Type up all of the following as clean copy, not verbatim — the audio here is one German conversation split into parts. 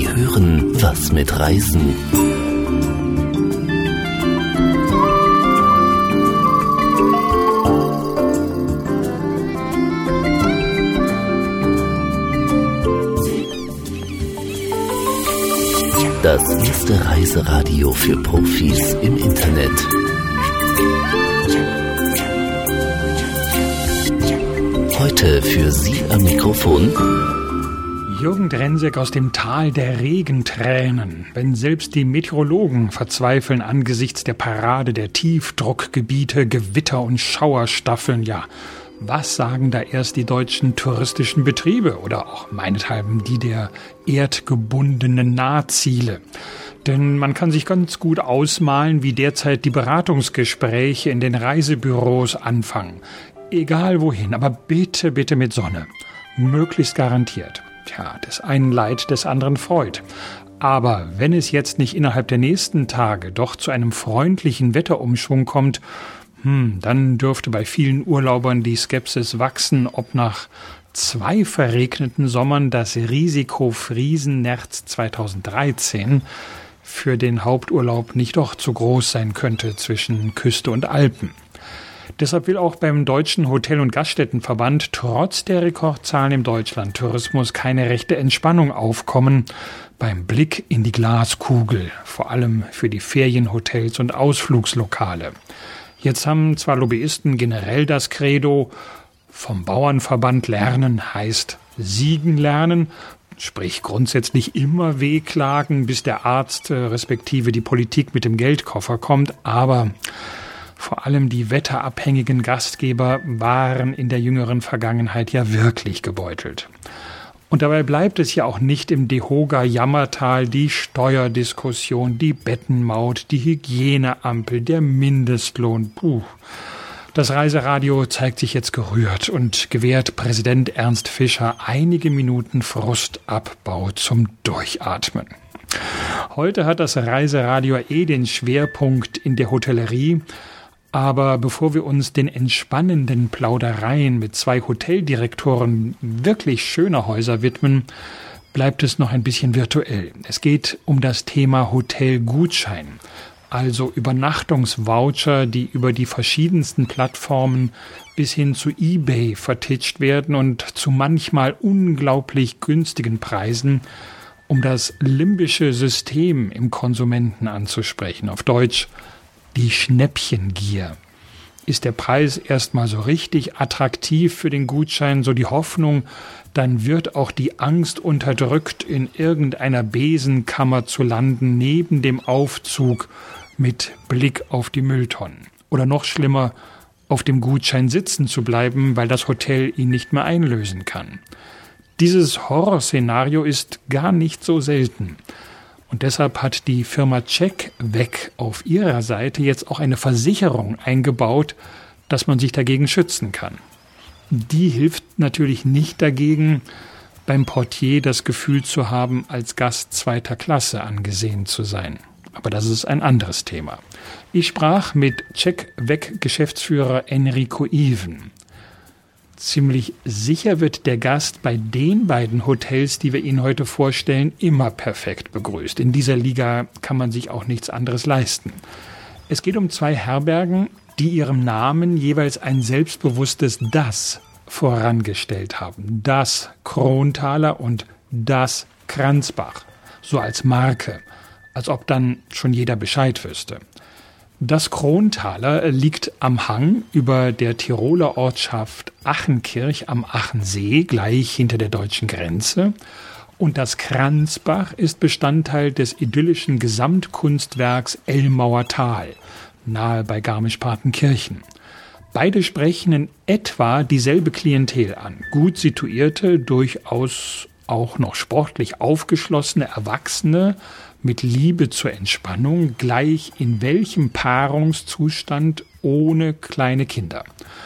hören Was mit Reisen. Das erste Reiseradio für Profis im Internet. Heute für Sie am Mikrofon Jürgen Drensek aus dem Tal der Regentränen. Wenn selbst die Meteorologen verzweifeln angesichts der Parade der Tiefdruckgebiete, Gewitter und Schauerstaffeln, ja, was sagen da erst die deutschen touristischen Betriebe oder auch meinethalben die der erdgebundenen Nahziele? Denn man kann sich ganz gut ausmalen, wie derzeit die Beratungsgespräche in den Reisebüros anfangen. Egal wohin, aber bitte, bitte mit Sonne. Möglichst garantiert. Tja, des einen Leid, des anderen Freud. Aber wenn es jetzt nicht innerhalb der nächsten Tage doch zu einem freundlichen Wetterumschwung kommt, dann dürfte bei vielen Urlaubern die Skepsis wachsen, ob nach 2 verregneten Sommern das Risiko Friesennerz 2013 für den Haupturlaub nicht doch zu groß sein könnte zwischen Küste und Alpen. Deshalb will auch beim Deutschen Hotel- und Gaststättenverband trotz der Rekordzahlen im Deutschlandtourismus keine rechte Entspannung aufkommen beim Blick in die Glaskugel, vor allem für die Ferienhotels und Ausflugslokale. Jetzt haben zwar Lobbyisten generell das Credo, vom Bauernverband lernen heißt siegen lernen, sprich grundsätzlich immer wehklagen, bis der Arzt respektive die Politik mit dem Geldkoffer kommt, aber vor allem die wetterabhängigen Gastgeber waren in der jüngeren Vergangenheit ja wirklich gebeutelt. Und dabei bleibt es ja auch nicht im DEHOGA-Jammertal die Steuerdiskussion, die Bettenmaut, die Hygieneampel, der Mindestlohn. Das Reiseradio zeigt sich jetzt gerührt und gewährt Präsident Ernst Fischer einige Minuten Frustabbau zum Durchatmen. Heute hat das Reiseradio den Schwerpunkt in der Hotellerie. Aber bevor wir uns den entspannenden Plaudereien mit 2 Hoteldirektoren wirklich schöner Häuser widmen, bleibt es noch ein bisschen virtuell. Es geht um das Thema Hotelgutschein, also Übernachtungsvoucher, die über die verschiedensten Plattformen bis hin zu eBay vertitscht werden und zu manchmal unglaublich günstigen Preisen, um das limbische System im Konsumenten anzusprechen. Auf Deutsch die Schnäppchengier. Ist der Preis erstmal so richtig attraktiv für den Gutschein, so die Hoffnung, dann wird auch die Angst unterdrückt, in irgendeiner Besenkammer zu landen, neben dem Aufzug mit Blick auf die Mülltonnen. Oder noch schlimmer, auf dem Gutschein sitzen zu bleiben, weil das Hotel ihn nicht mehr einlösen kann. Dieses Horrorszenario ist gar nicht so selten. Und deshalb hat die Firma CheckWeg auf ihrer Seite jetzt auch eine Versicherung eingebaut, dass man sich dagegen schützen kann. Die hilft natürlich nicht dagegen, beim Portier das Gefühl zu haben, als Gast 2. Klasse angesehen zu sein. Aber das ist ein anderes Thema. Ich sprach mit CheckWeg-Geschäftsführer Enrico Even. Ziemlich sicher wird der Gast bei den beiden Hotels, die wir Ihnen heute vorstellen, immer perfekt begrüßt. In dieser Liga kann man sich auch nichts anderes leisten. Es geht um 2 Herbergen, die ihrem Namen jeweils ein selbstbewusstes Das vorangestellt haben. Das Kronthaler und das Kranzbach. So als Marke. Als ob dann schon jeder Bescheid wüsste. Das Kronthaler liegt am Hang über der Tiroler Ortschaft Achenkirch am Achensee, gleich hinter der deutschen Grenze. Und das Kranzbach ist Bestandteil des idyllischen Gesamtkunstwerks Elmauer Tal, nahe bei Garmisch-Partenkirchen. Beide sprechen in etwa dieselbe Klientel an. Gut situierte, durchaus auch noch sportlich aufgeschlossene Erwachsene, mit Liebe zur Entspannung, gleich in welchem Paarungszustand ohne kleine Kinder.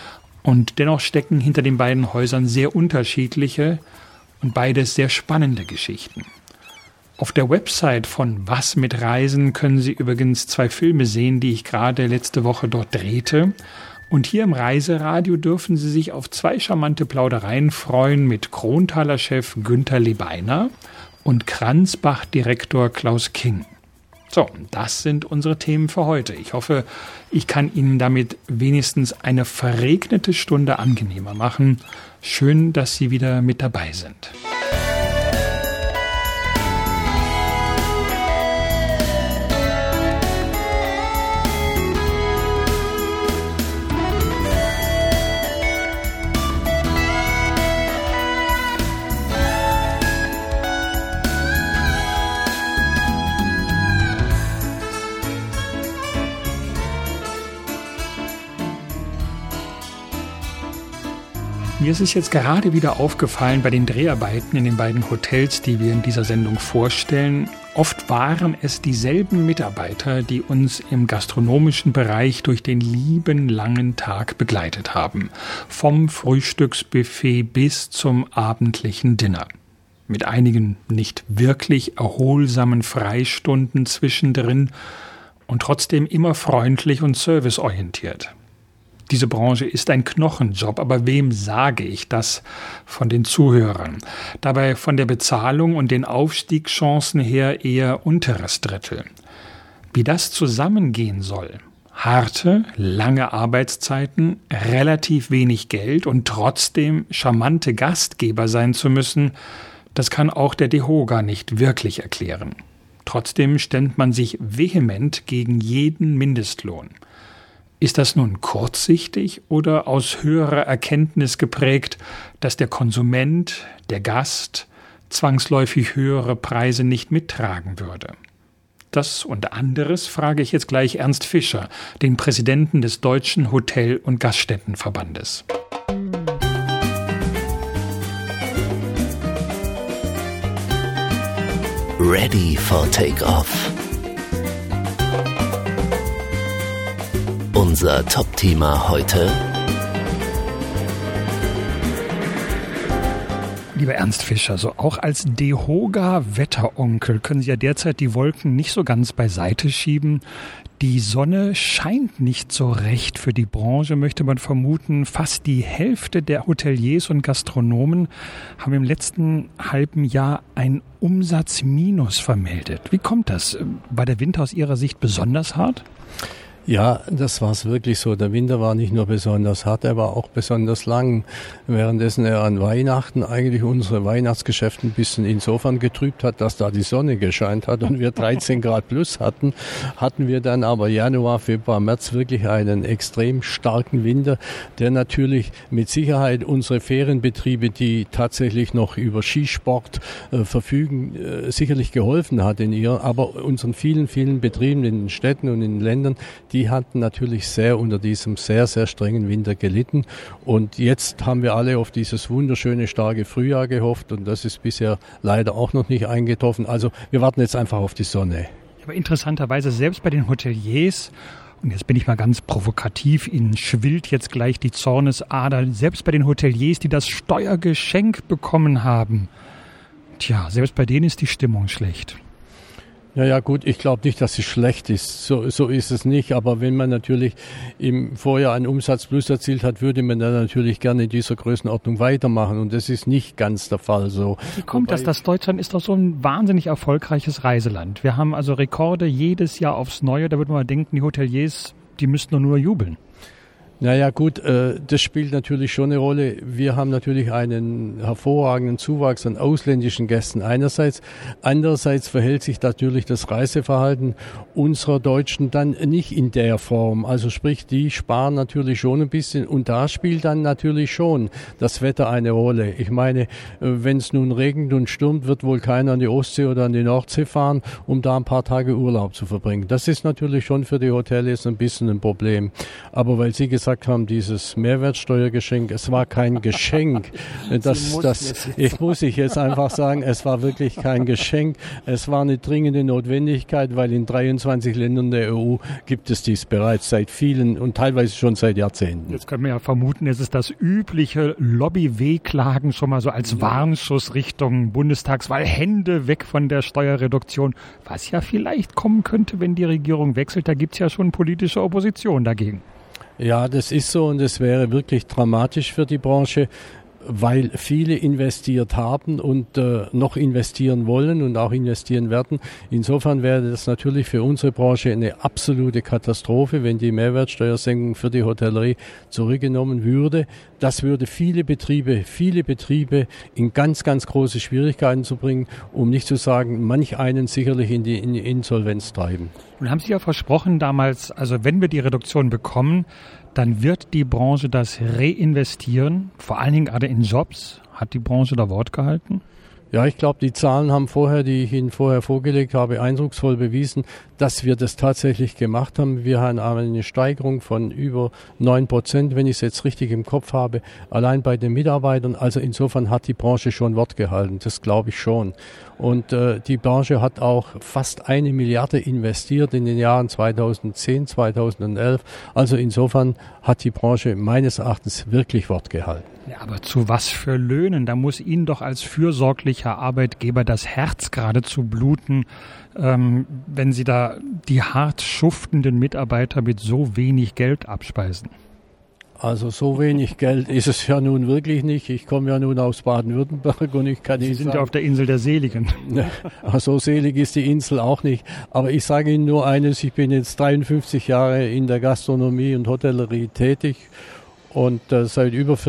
Und dennoch stecken hinter den beiden Häusern sehr unterschiedliche und beides sehr spannende Geschichten. Auf der Website von Was mit Reisen können Sie übrigens 2 Filme sehen, die ich gerade letzte Woche dort drehte. Und hier im Reiseradio dürfen Sie sich auf 2 charmante Plaudereien freuen mit Kronthaler-Chef Günther Lebeiner und Kranzbach-Direktor Klaus King. So, das sind unsere Themen für heute. Ich hoffe, ich kann Ihnen damit wenigstens eine verregnete Stunde angenehmer machen. Schön, dass Sie wieder mit dabei sind. Mir ist es jetzt gerade wieder aufgefallen bei den Dreharbeiten in den beiden Hotels, die wir in dieser Sendung vorstellen. Oft waren es dieselben Mitarbeiter, die uns im gastronomischen Bereich durch den lieben langen Tag begleitet haben. Vom Frühstücksbuffet bis zum abendlichen Dinner. Mit einigen nicht wirklich erholsamen Freistunden zwischendrin und trotzdem immer freundlich und serviceorientiert. Diese Branche ist ein Knochenjob, aber wem sage ich das von den Zuhörern? Dabei von der Bezahlung und den Aufstiegschancen her eher unteres Drittel. Wie das zusammengehen soll? Harte, lange Arbeitszeiten, relativ wenig Geld und trotzdem charmante Gastgeber sein zu müssen, das kann auch der DEHOGA nicht wirklich erklären. Trotzdem stemmt man sich vehement gegen jeden Mindestlohn. Ist das nun kurzsichtig oder aus höherer Erkenntnis geprägt, dass der Konsument, der Gast, zwangsläufig höhere Preise nicht mittragen würde? Das und anderes frage ich jetzt gleich Ernst Fischer, den Präsidenten des Deutschen Hotel- und Gaststättenverbandes. Ready for Take-Off. Unser Top-Thema heute: Lieber Ernst Fischer, so auch als DEHOGA-Wetteronkel können Sie ja derzeit die Wolken nicht so ganz beiseite schieben. Die Sonne scheint nicht so recht für die Branche, möchte man vermuten. Fast die Hälfte der Hoteliers und Gastronomen haben im letzten halben Jahr ein Umsatzminus vermeldet. Wie kommt das? War der Winter aus Ihrer Sicht besonders hart? Ja, das war es wirklich so. Der Winter war nicht nur besonders hart, er war auch besonders lang. Währenddessen er an Weihnachten eigentlich unsere Weihnachtsgeschäfte ein bisschen insofern getrübt hat, dass da die Sonne gescheint hat und wir 13 Grad plus hatten wir dann aber Januar, Februar, März wirklich einen extrem starken Winter, der natürlich mit Sicherheit unsere Ferienbetriebe, die tatsächlich noch über Skisport verfügen, sicherlich geholfen hat in ihr. Aber unseren vielen, vielen Betrieben in den Städten und in den Ländern, die hatten natürlich sehr unter diesem sehr, sehr strengen Winter gelitten. Und jetzt haben wir alle auf dieses wunderschöne, starke Frühjahr gehofft. Und das ist bisher leider auch noch nicht eingetroffen. Also wir warten jetzt einfach auf die Sonne. Aber interessanterweise selbst bei den Hoteliers, und jetzt bin ich mal ganz provokativ, Ihnen schwillt jetzt gleich die Zornesader, selbst bei den Hoteliers, die das Steuergeschenk bekommen haben, selbst bei denen ist die Stimmung schlecht. Ja gut, ich glaube nicht, dass es schlecht ist. So ist es nicht. Aber wenn man natürlich im Vorjahr einen Umsatzplus erzielt hat, würde man dann natürlich gerne in dieser Größenordnung weitermachen. Und das ist nicht ganz der Fall so. Wie kommt das? Das Deutschland ist doch so ein wahnsinnig erfolgreiches Reiseland. Wir haben also Rekorde jedes Jahr aufs Neue. Da würde man denken, die Hoteliers, die müssten nur jubeln. Naja gut, das spielt natürlich schon eine Rolle. Wir haben natürlich einen hervorragenden Zuwachs an ausländischen Gästen einerseits. Andererseits verhält sich natürlich das Reiseverhalten unserer Deutschen dann nicht in der Form. Also sprich, die sparen natürlich schon ein bisschen und da spielt dann natürlich schon das Wetter eine Rolle. Ich meine, wenn es nun regnet und stürmt, wird wohl keiner an die Ostsee oder an die Nordsee fahren, um da ein paar Tage Urlaub zu verbringen. Das ist natürlich schon für die Hoteliers ein bisschen ein Problem. Aber weil Sie gesagt haben, dieses Mehrwertsteuergeschenk, es war kein Geschenk. Muss ich jetzt einfach sagen, es war wirklich kein Geschenk. Es war eine dringende Notwendigkeit, weil in 23 Ländern der EU gibt es dies bereits seit vielen und teilweise schon seit Jahrzehnten. Jetzt können wir ja vermuten, es ist das übliche Lobby-Wehklagen schon mal so als Warnschuss Richtung Bundestagswahl. Hände weg von der Steuerreduktion, was ja vielleicht kommen könnte, wenn die Regierung wechselt. Da gibt es ja schon politische Opposition dagegen. Ja, das ist so und es wäre wirklich dramatisch für die Branche. weil viele investiert haben und noch investieren wollen und auch investieren werden. Insofern wäre das natürlich für unsere Branche eine absolute Katastrophe, wenn die Mehrwertsteuersenkung für die Hotellerie zurückgenommen würde. Das würde viele Betriebe in ganz, ganz große Schwierigkeiten zu bringen, um nicht zu sagen, manch einen sicherlich in die Insolvenz treiben. Und haben Sie ja versprochen damals, also wenn wir die Reduktion bekommen, dann wird die Branche das reinvestieren, vor allen Dingen gerade in Jobs. Hat die Branche da Wort gehalten? Ja, ich glaube, die Zahlen haben die ich Ihnen vorher vorgelegt habe, eindrucksvoll bewiesen, dass wir das tatsächlich gemacht haben. Wir haben eine Steigerung von über 9%, wenn ich es jetzt richtig im Kopf habe, allein bei den Mitarbeitern. Also insofern hat die Branche schon Wort gehalten, das glaube ich schon. Und die Branche hat auch fast 1 Milliarde investiert in den Jahren 2010, 2011. Also insofern hat die Branche meines Erachtens wirklich Wort gehalten. Ja, aber zu was für Löhnen? Da muss Ihnen doch als fürsorglicher Arbeitgeber das Herz geradezu bluten, wenn Sie da die hart schuftenden Mitarbeiter mit so wenig Geld abspeisen. Also so wenig Geld ist es ja nun wirklich nicht. Ich komme ja nun aus Baden-Württemberg und ich kann Ihnen sagen... Sie sind ja auf der Insel der Seligen. So selig ist die Insel auch nicht. Aber ich sage Ihnen nur eines, ich bin jetzt 53 Jahre in der Gastronomie und Hotellerie tätig und seit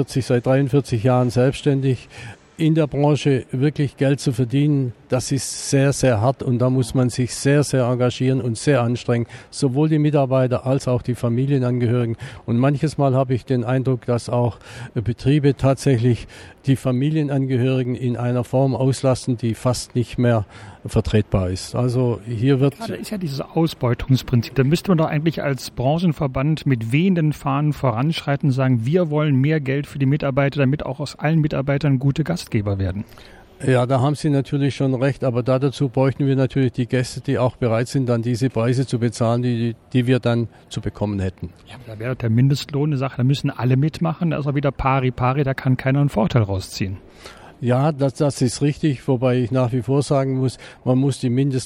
43 Jahren selbstständig. In der Branche wirklich Geld zu verdienen, das ist sehr, sehr hart und da muss man sich sehr, sehr engagieren und sehr anstrengen, sowohl die Mitarbeiter als auch die Familienangehörigen. Und manches Mal habe ich den Eindruck, dass auch Betriebe tatsächlich die Familienangehörigen in einer Form auslasten, die fast nicht mehr vertretbar ist. Also hier wird... Ja, da ist ja dieses Ausbeutungsprinzip. Da müsste man doch eigentlich als Branchenverband mit wehenden Fahnen voranschreiten und sagen, wir wollen mehr Geld für die Mitarbeiter, damit auch aus allen Mitarbeitern gute Gastgeber werden. Ja, da haben Sie natürlich schon recht, aber dazu bräuchten wir natürlich die Gäste, die auch bereit sind, dann diese Preise zu bezahlen, die wir dann zu bekommen hätten. Ja, da wäre der Mindestlohn eine Sache, da müssen alle mitmachen, da ist auch wieder pari, da kann keiner einen Vorteil rausziehen. Ja, das ist richtig, wobei ich nach wie vor sagen muss, man muss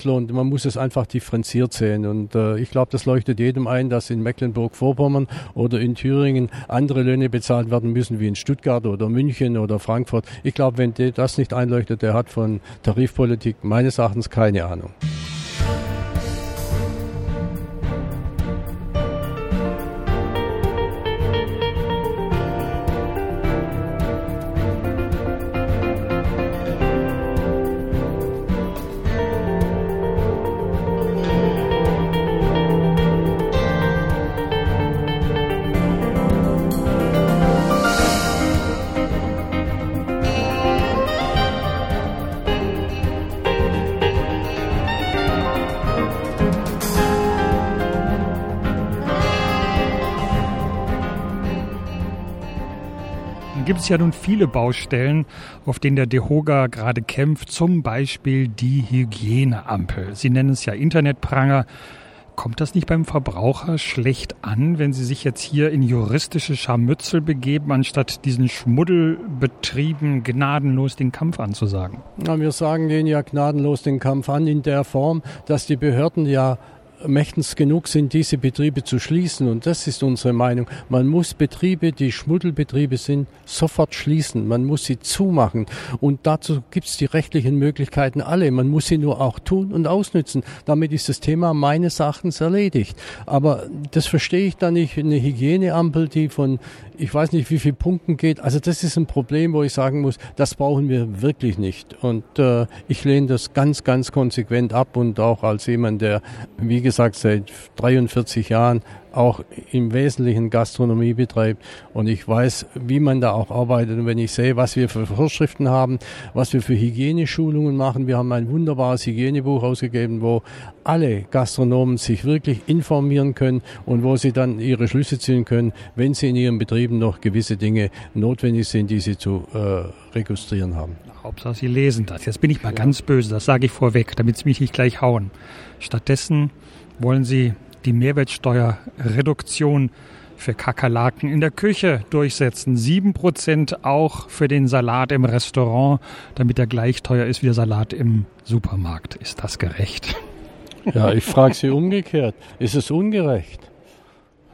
es einfach differenziert sehen. Und ich glaube, das leuchtet jedem ein, dass in Mecklenburg-Vorpommern oder in Thüringen andere Löhne bezahlt werden müssen wie in Stuttgart oder München oder Frankfurt. Ich glaube, wenn das nicht einleuchtet, der hat von Tarifpolitik meines Erachtens keine Ahnung. Gibt es ja nun viele Baustellen, auf denen der DEHOGA gerade kämpft, zum Beispiel die Hygieneampel. Sie nennen es ja Internetpranger. Kommt das nicht beim Verbraucher schlecht an, wenn Sie sich jetzt hier in juristische Scharmützel begeben, anstatt diesen Schmuddelbetrieben gnadenlos den Kampf anzusagen? Na, wir sagen denen ja gnadenlos den Kampf an in der Form, dass die Behörden ja mächtens genug sind, diese Betriebe zu schließen. Und das ist unsere Meinung. Man muss Betriebe, die Schmuddelbetriebe sind, sofort schließen. Man muss sie zumachen. Und dazu gibt es die rechtlichen Möglichkeiten alle. Man muss sie nur auch tun und ausnützen. Damit ist das Thema meines Erachtens erledigt. Aber das verstehe ich dann nicht. Eine Hygieneampel, die von, ich weiß nicht, wie viel Punkten geht. Also das ist ein Problem, wo ich sagen muss, das brauchen wir wirklich nicht. Und ich lehne das ganz, ganz konsequent ab. Und auch als jemand, der, wie gesagt, seit 43 Jahren auch im Wesentlichen Gastronomie betreibt und ich weiß, wie man da auch arbeitet und wenn ich sehe, was wir für Vorschriften haben, was wir für Hygieneschulungen machen, wir haben ein wunderbares Hygienebuch ausgegeben, wo alle Gastronomen sich wirklich informieren können und wo sie dann ihre Schlüsse ziehen können, wenn sie in ihren Betrieben noch gewisse Dinge notwendig sind, die sie zu registrieren haben. Hauptsache, Sie lesen das. Jetzt bin ich mal ganz böse, das sage ich vorweg, damit Sie mich nicht gleich hauen. Stattdessen wollen Sie die Mehrwertsteuerreduktion für Kakerlaken in der Küche durchsetzen. 7% auch für den Salat im Restaurant, damit er gleich teuer ist wie der Salat im Supermarkt. Ist das gerecht? Ja, ich frage Sie umgekehrt. Ist es ungerecht?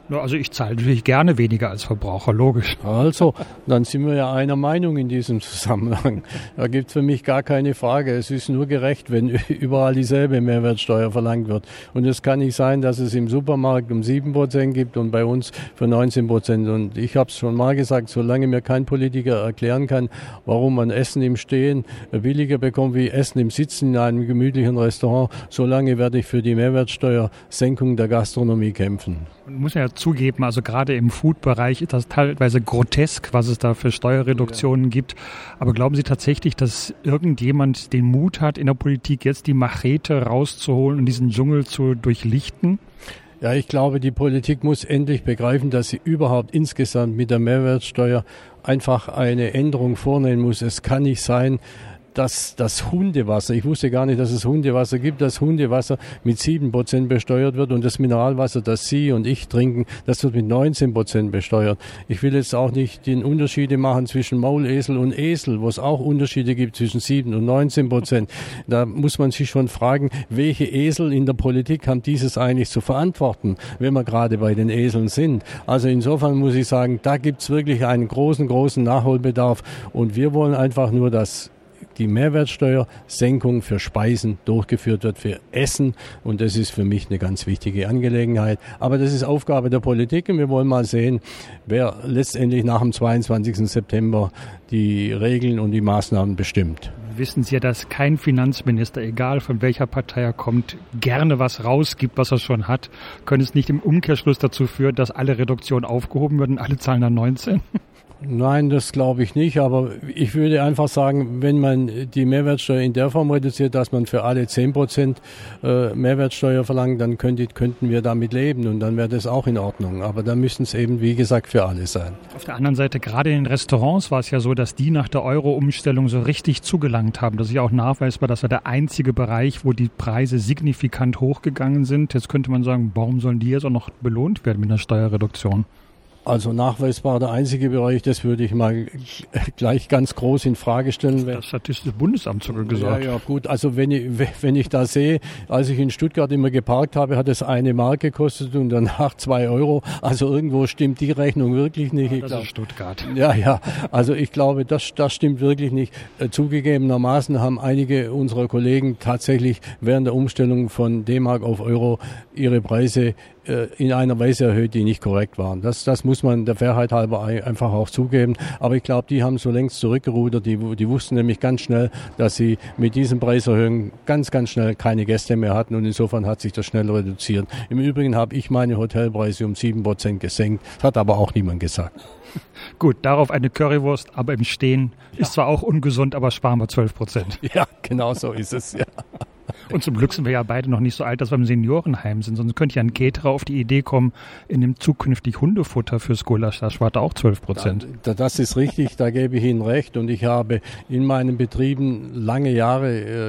Also ich zahle natürlich gerne weniger als Verbraucher, logisch. Also, dann sind wir ja einer Meinung in diesem Zusammenhang. Da gibt es für mich gar keine Frage. Es ist nur gerecht, wenn überall dieselbe Mehrwertsteuer verlangt wird. Und es kann nicht sein, dass es im Supermarkt um 7% gibt und bei uns für 19%. Und ich habe es schon mal gesagt, solange mir kein Politiker erklären kann, warum man Essen im Stehen billiger bekommt wie Essen im Sitzen in einem gemütlichen Restaurant, solange werde ich für die Mehrwertsteuersenkung der Gastronomie kämpfen. Man muss ja zugeben, also gerade im Food-Bereich ist das teilweise grotesk, was es da für Steuerreduktionen gibt. Aber glauben Sie tatsächlich, dass irgendjemand den Mut hat, in der Politik jetzt die Machete rauszuholen und diesen Dschungel zu durchlichten? Ja, ich glaube, die Politik muss endlich begreifen, dass sie überhaupt insgesamt mit der Mehrwertsteuer einfach eine Änderung vornehmen muss. Es kann nicht sein, dass das Hundewasser, ich wusste gar nicht, dass es Hundewasser gibt, dass Hundewasser mit 7% besteuert wird und das Mineralwasser, das Sie und ich trinken, das wird mit 19% besteuert. Ich will jetzt auch nicht den Unterschiede machen zwischen Maulesel und Esel, wo es auch Unterschiede gibt zwischen 7 und 19%. Da muss man sich schon fragen, welche Esel in der Politik haben dieses eigentlich zu verantworten, wenn wir gerade bei den Eseln sind. Also insofern muss ich sagen, da gibt es wirklich einen großen Nachholbedarf und wir wollen einfach nur, dass die Mehrwertsteuersenkung für Speisen durchgeführt wird, für Essen. Und das ist für mich eine ganz wichtige Angelegenheit. Aber das ist Aufgabe der Politik und wir wollen mal sehen, wer letztendlich nach dem 22. September die Regeln und die Maßnahmen bestimmt. Wissen Sie ja, dass kein Finanzminister, egal von welcher Partei er kommt, gerne was rausgibt, was er schon hat. Könnte es nicht im Umkehrschluss dazu führen, dass alle Reduktionen aufgehoben werden, alle zahlen dann 19? Nein, das glaube ich nicht, aber ich würde einfach sagen, wenn man die Mehrwertsteuer in der Form reduziert, dass man für alle 10% Mehrwertsteuer verlangt, dann könnten wir damit leben und dann wäre das auch in Ordnung. Aber dann müssen es eben, wie gesagt, für alle sein. Auf der anderen Seite, gerade in den Restaurants war es ja so, dass die nach der Euro-Umstellung so richtig zugelangt haben. Das ist ja auch nachweisbar, das war der einzige Bereich, wo die Preise signifikant hochgegangen sind. Jetzt könnte man sagen, warum sollen die jetzt auch noch belohnt werden mit einer Steuerreduktion? Also nachweisbar der einzige Bereich, das würde ich mal gleich ganz groß in Frage stellen. Das Statistische Bundesamt sogar gesagt. Ja, gut, also wenn ich da sehe, als ich in Stuttgart immer geparkt habe, hat es 1 Mark gekostet und danach 2 Euro. Also irgendwo stimmt die Rechnung wirklich nicht. Ja, das ist Stuttgart. Ja, also ich glaube, das stimmt wirklich nicht. Zugegebenermaßen haben einige unserer Kollegen tatsächlich während der Umstellung von D-Mark auf Euro ihre Preise in einer Weise erhöht, die nicht korrekt waren. Das muss man der Fairheit halber einfach auch zugeben. Aber ich glaube, die haben so längst zurückgerudert. Die wussten nämlich ganz schnell, dass sie mit diesen Preiserhöhungen ganz schnell keine Gäste mehr hatten und insofern hat sich das schnell reduziert. Im Übrigen habe ich meine Hotelpreise um 7% gesenkt. Das hat aber auch niemand gesagt. Gut, darauf eine Currywurst, aber im Stehen ist zwar auch ungesund, aber sparen wir 12%. Ja, genau so ist es, ja. Und zum Glück sind wir ja beide noch nicht so alt, dass wir im Seniorenheim sind. Sonst könnte ja ein Caterer auf die Idee kommen, in dem zukünftig Hundefutter fürs Gulasch, da spart er auch 12%. Das ist richtig, da gebe ich Ihnen recht. Und ich habe in meinen Betrieben lange Jahre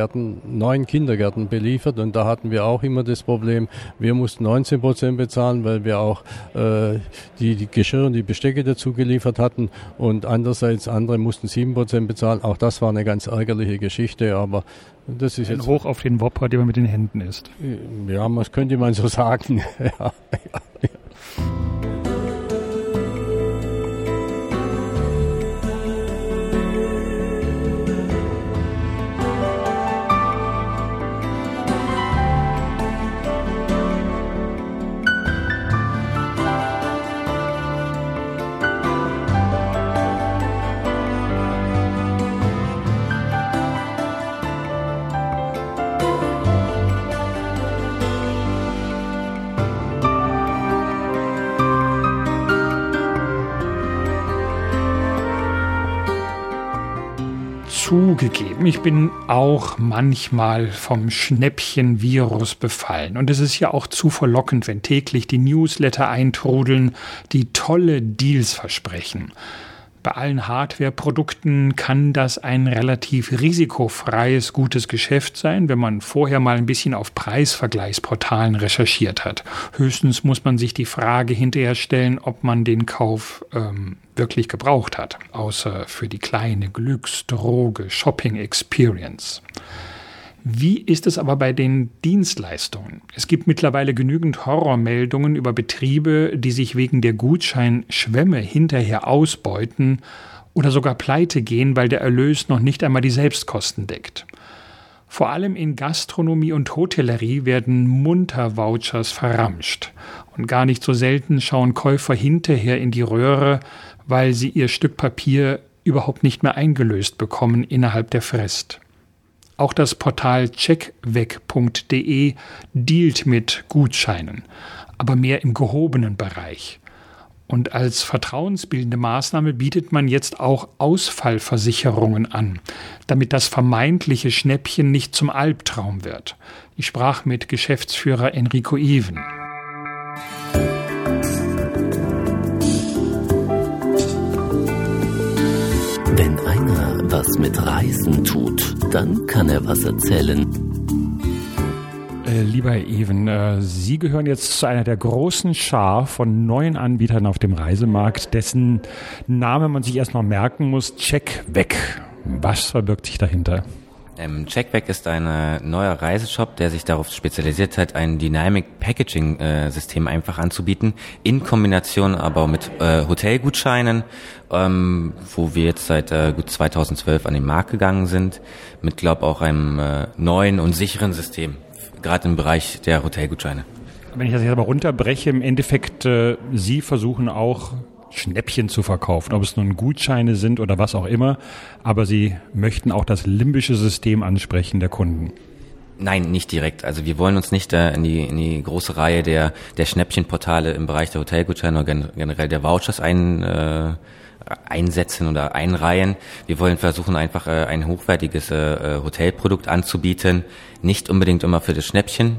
9 Kindergärten beliefert. Und da hatten wir auch immer das Problem, wir mussten 19% bezahlen, weil wir auch die Geschirr und die Bestecke dazu geliefert hatten. Und andererseits andere mussten 7% bezahlen. Auch das war eine ganz ärgerliche Geschichte, aber das ist jetzt Hoch auf den Whopper, den man mit den Händen isst. Ja, das könnte man so sagen. Ja. Zugegeben, ich bin auch manchmal vom Schnäppchen-Virus befallen. Und es ist ja auch zu verlockend, wenn täglich die Newsletter eintrudeln, die tolle Deals versprechen. Bei allen Hardware-Produkten kann das ein relativ risikofreies, gutes Geschäft sein, wenn man vorher mal ein bisschen auf Preisvergleichsportalen recherchiert hat. Höchstens muss man sich die Frage hinterher stellen, ob man den Kauf wirklich gebraucht hat, außer für die kleine Glücksdroge Shopping Experience. Wie ist es aber bei den Dienstleistungen? Es gibt mittlerweile genügend Horrormeldungen über Betriebe, die sich wegen der Gutscheinschwemme hinterher ausbeuten oder sogar pleite gehen, weil der Erlös noch nicht einmal die Selbstkosten deckt. Vor allem in Gastronomie und Hotellerie werden munter Vouchers verramscht. Und gar nicht so selten schauen Käufer hinterher in die Röhre, weil sie ihr Stück Papier überhaupt nicht mehr eingelöst bekommen innerhalb der Frist. Auch das Portal checkweg.de dealt mit Gutscheinen, aber mehr im gehobenen Bereich. Und als vertrauensbildende Maßnahme bietet man jetzt auch Ausfallversicherungen an, damit das vermeintliche Schnäppchen nicht zum Albtraum wird. Ich sprach mit Geschäftsführer Enrico Even. Wenn einer was mit Reisen tut, dann kann er was erzählen. Lieber Herr Even, Sie gehören jetzt zu einer der großen Schar von neuen Anbietern auf dem Reisemarkt, dessen Name man sich erst noch merken muss, Checkweg. Was verbirgt sich dahinter? Checkweg ist ein neuer Reiseshop, der sich darauf spezialisiert hat, ein Dynamic Packaging System einfach anzubieten, in Kombination aber mit Hotelgutscheinen, wo wir jetzt seit gut 2012 an den Markt gegangen sind, mit auch einem neuen und sicheren System, gerade im Bereich der Hotelgutscheine. Wenn ich das jetzt aber runterbreche, im Endeffekt, Sie versuchen auch Schnäppchen zu verkaufen, ob es nun Gutscheine sind oder was auch immer, aber Sie möchten auch das limbische System ansprechen der Kunden. Nein, nicht direkt. Also wir wollen uns nicht in die große Reihe der Schnäppchenportale im Bereich der Hotelgutscheine oder generell der Vouchers einsetzen oder einreihen. Wir wollen versuchen, einfach ein hochwertiges Hotelprodukt anzubieten. Nicht unbedingt immer für das Schnäppchen,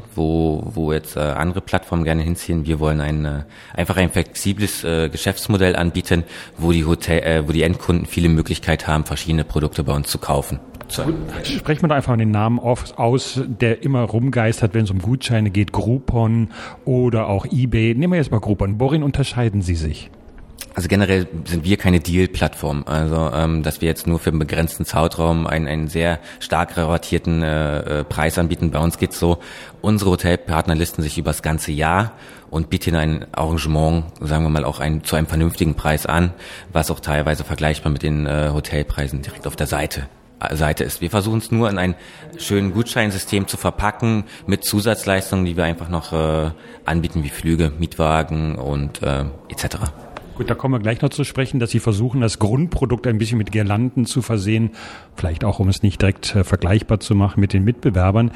wo jetzt andere Plattformen gerne hinziehen. Wir wollen einfach ein flexibles Geschäftsmodell anbieten, wo die Endkunden viele Möglichkeiten haben, verschiedene Produkte bei uns zu kaufen. Sprechen wir doch einfach den Namen aus, der immer rumgeistert, wenn es um Gutscheine geht. Groupon oder auch eBay. Nehmen wir jetzt mal Groupon. Worin unterscheiden Sie sich? Also generell sind wir keine Deal-Plattform, also dass wir jetzt nur für einen begrenzten Zeitraum einen sehr stark rabattierten Preis anbieten. Bei uns geht's so, unsere Hotelpartner listen sich über das ganze Jahr und bieten ein Arrangement, sagen wir mal, auch zu einem vernünftigen Preis an, was auch teilweise vergleichbar mit den Hotelpreisen direkt auf der Seite ist. Wir versuchen es nur in ein schönes Gutscheinsystem zu verpacken mit Zusatzleistungen, die wir einfach noch anbieten, wie Flüge, Mietwagen und etc. Gut, da kommen wir gleich noch zu sprechen, dass Sie versuchen, das Grundprodukt ein bisschen mit Girlanden zu versehen, vielleicht auch, um es nicht direkt vergleichbar zu machen mit den Mitbewerbern.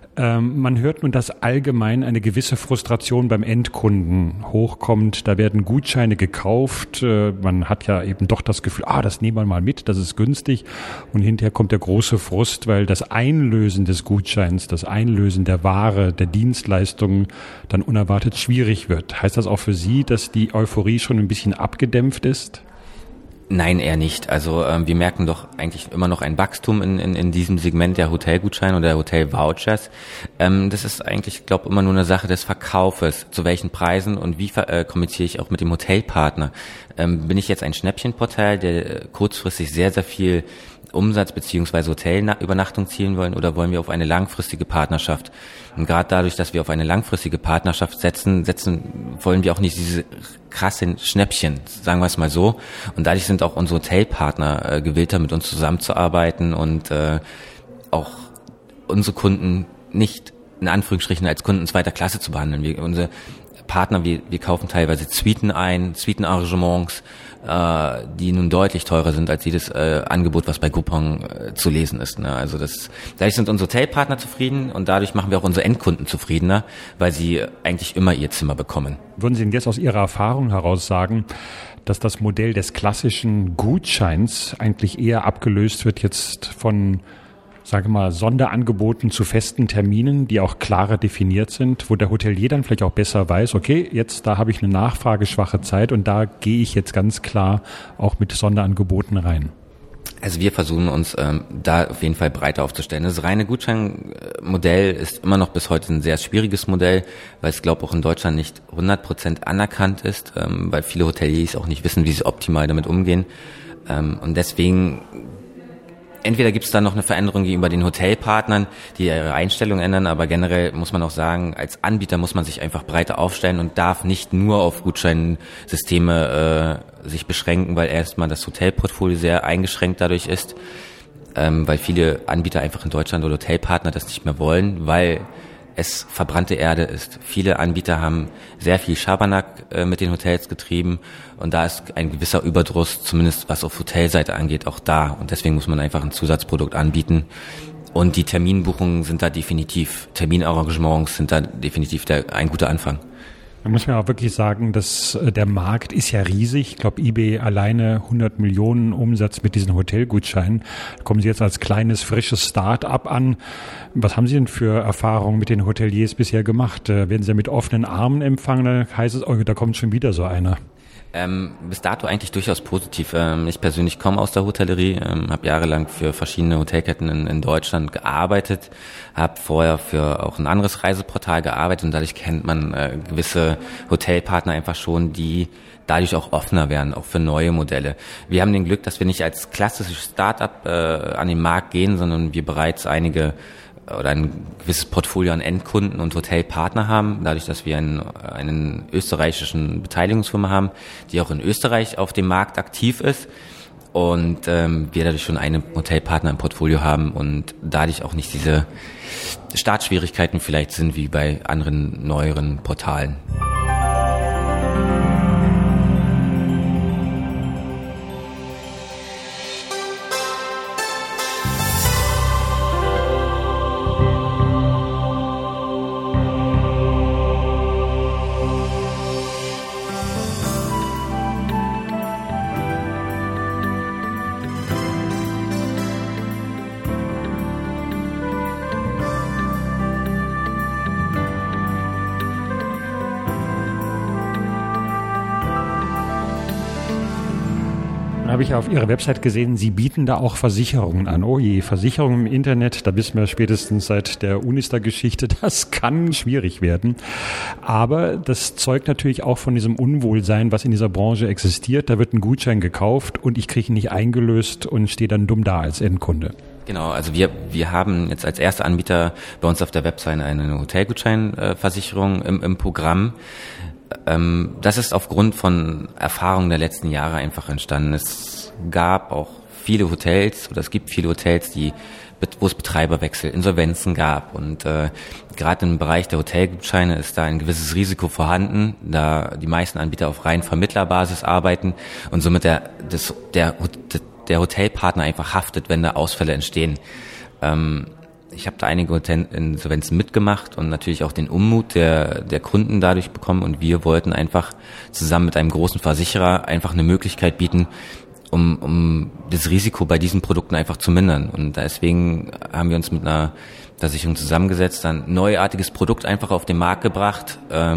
Man hört nun, dass allgemein eine gewisse Frustration beim Endkunden hochkommt. Da werden Gutscheine gekauft. Man hat ja eben doch das Gefühl, das nehmen wir mal mit, das ist günstig. Und hinterher kommt der große Frust, weil das Einlösen des Gutscheins, das Einlösen der Ware, der Dienstleistungen dann unerwartet schwierig wird. Heißt das auch für Sie, dass die Euphorie schon ein bisschen abgedämpft ist? Nein, eher nicht. Also wir merken doch eigentlich immer noch ein Wachstum in diesem Segment der Hotelgutscheine oder der Hotelvouchers. Das ist eigentlich, glaube ich, immer nur eine Sache des Verkaufes. Zu welchen Preisen und wie kommuniziere ich auch mit dem Hotelpartner? Bin ich jetzt ein Schnäppchenportal, der kurzfristig sehr, sehr viel Umsatz bzw. Hotelübernachtung zielen wollen, oder wollen wir auf eine langfristige Partnerschaft? Und gerade dadurch, dass wir auf eine langfristige Partnerschaft setzen, wollen wir auch nicht diese krassen Schnäppchen, sagen wir es mal so. Und dadurch sind auch unsere Hotelpartner gewillter, mit uns zusammenzuarbeiten und auch unsere Kunden nicht in Anführungsstrichen als Kunden zweiter Klasse zu behandeln. Unsere Partner, wir kaufen teilweise Suitenarrangements, die nun deutlich teurer sind als jedes Angebot, was bei Groupon zu lesen ist. Ne? Also dadurch sind unsere Hotelpartner zufrieden und dadurch machen wir auch unsere Endkunden zufriedener, weil sie eigentlich immer ihr Zimmer bekommen. Würden Sie denn jetzt aus Ihrer Erfahrung heraus sagen, dass das Modell des klassischen Gutscheins eigentlich eher abgelöst wird jetzt von, sage mal, Sonderangeboten zu festen Terminen, die auch klarer definiert sind, wo der Hotelier dann vielleicht auch besser weiß, okay, jetzt da habe ich eine nachfrageschwache Zeit und da gehe ich jetzt ganz klar auch mit Sonderangeboten rein? Also wir versuchen uns da auf jeden Fall breiter aufzustellen. Das reine Gutscheinmodell ist immer noch bis heute ein sehr schwieriges Modell, weil es, glaube ich, auch in Deutschland nicht 100% anerkannt ist, weil viele Hoteliers auch nicht wissen, wie sie optimal damit umgehen. Und deswegen entweder gibt es da noch eine Veränderung gegenüber den Hotelpartnern, die ihre Einstellung ändern, aber generell muss man auch sagen, als Anbieter muss man sich einfach breiter aufstellen und darf nicht nur auf Gutscheinsysteme sich beschränken, weil erstmal das Hotelportfolio sehr eingeschränkt dadurch ist, weil viele Anbieter einfach in Deutschland oder Hotelpartner das nicht mehr wollen, weil es verbrannte Erde ist. Viele Anbieter haben sehr viel Schabernack mit den Hotels getrieben und da ist ein gewisser Überdruss, zumindest was auf Hotelseite angeht, auch da. Und deswegen muss man einfach ein Zusatzprodukt anbieten. Und die Terminbuchungen sind da definitiv, Terminarrangements sind da definitiv ein guter Anfang. Da muss man auch wirklich sagen, dass der Markt ist ja riesig. Ich glaube, eBay alleine 100 Millionen Umsatz mit diesen Hotelgutscheinen. Da kommen Sie jetzt als kleines, frisches Start-up an. Was haben Sie denn für Erfahrungen mit den Hoteliers bisher gemacht? Werden Sie ja mit offenen Armen empfangen, dann heißt es, oh, da kommt schon wieder so einer. Bis dato eigentlich durchaus positiv. Ich persönlich komme aus der Hotellerie, habe jahrelang für verschiedene Hotelketten in Deutschland gearbeitet, habe vorher für auch ein anderes Reiseportal gearbeitet und dadurch kennt man gewisse Hotelpartner einfach schon, die dadurch auch offener werden, auch für neue Modelle. Wir haben den Glück, dass wir nicht als klassisches Start-up an den Markt gehen, sondern wir bereits ein gewisses Portfolio an Endkunden und Hotelpartner haben, dadurch, dass wir einen österreichischen Beteiligungsfirma haben, die auch in Österreich auf dem Markt aktiv ist und wir dadurch schon einen Hotelpartner im Portfolio haben und dadurch auch nicht diese Startschwierigkeiten vielleicht sind wie bei anderen neueren Portalen. Habe ich auf Ihrer Website gesehen, Sie bieten da auch Versicherungen an. Oh je, Versicherungen im Internet, da wissen wir spätestens seit der Unister-Geschichte, das kann schwierig werden. Aber das zeugt natürlich auch von diesem Unwohlsein, was in dieser Branche existiert. Da wird ein Gutschein gekauft und ich kriege ihn nicht eingelöst und stehe dann dumm da als Endkunde. Genau, also wir haben jetzt als erster Anbieter bei uns auf der Website eine Hotelgutscheinversicherung im Programm. Das ist aufgrund von Erfahrungen der letzten Jahre einfach entstanden. Es gab auch viele Hotels oder es gibt viele Hotels, wo es Betreiberwechsel, Insolvenzen gab und gerade im Bereich der Hotelgutscheine ist da ein gewisses Risiko vorhanden, da die meisten Anbieter auf rein Vermittlerbasis arbeiten und somit der Hotelpartner einfach haftet, wenn da Ausfälle entstehen. Ich habe da einige Insolvenzen mitgemacht und natürlich auch den Unmut der Kunden dadurch bekommen und wir wollten einfach zusammen mit einem großen Versicherer einfach eine Möglichkeit bieten, um das Risiko bei diesen Produkten einfach zu mindern. Und deswegen haben wir uns mit einer Versicherung zusammengesetzt, dann ein neuartiges Produkt einfach auf den Markt gebracht,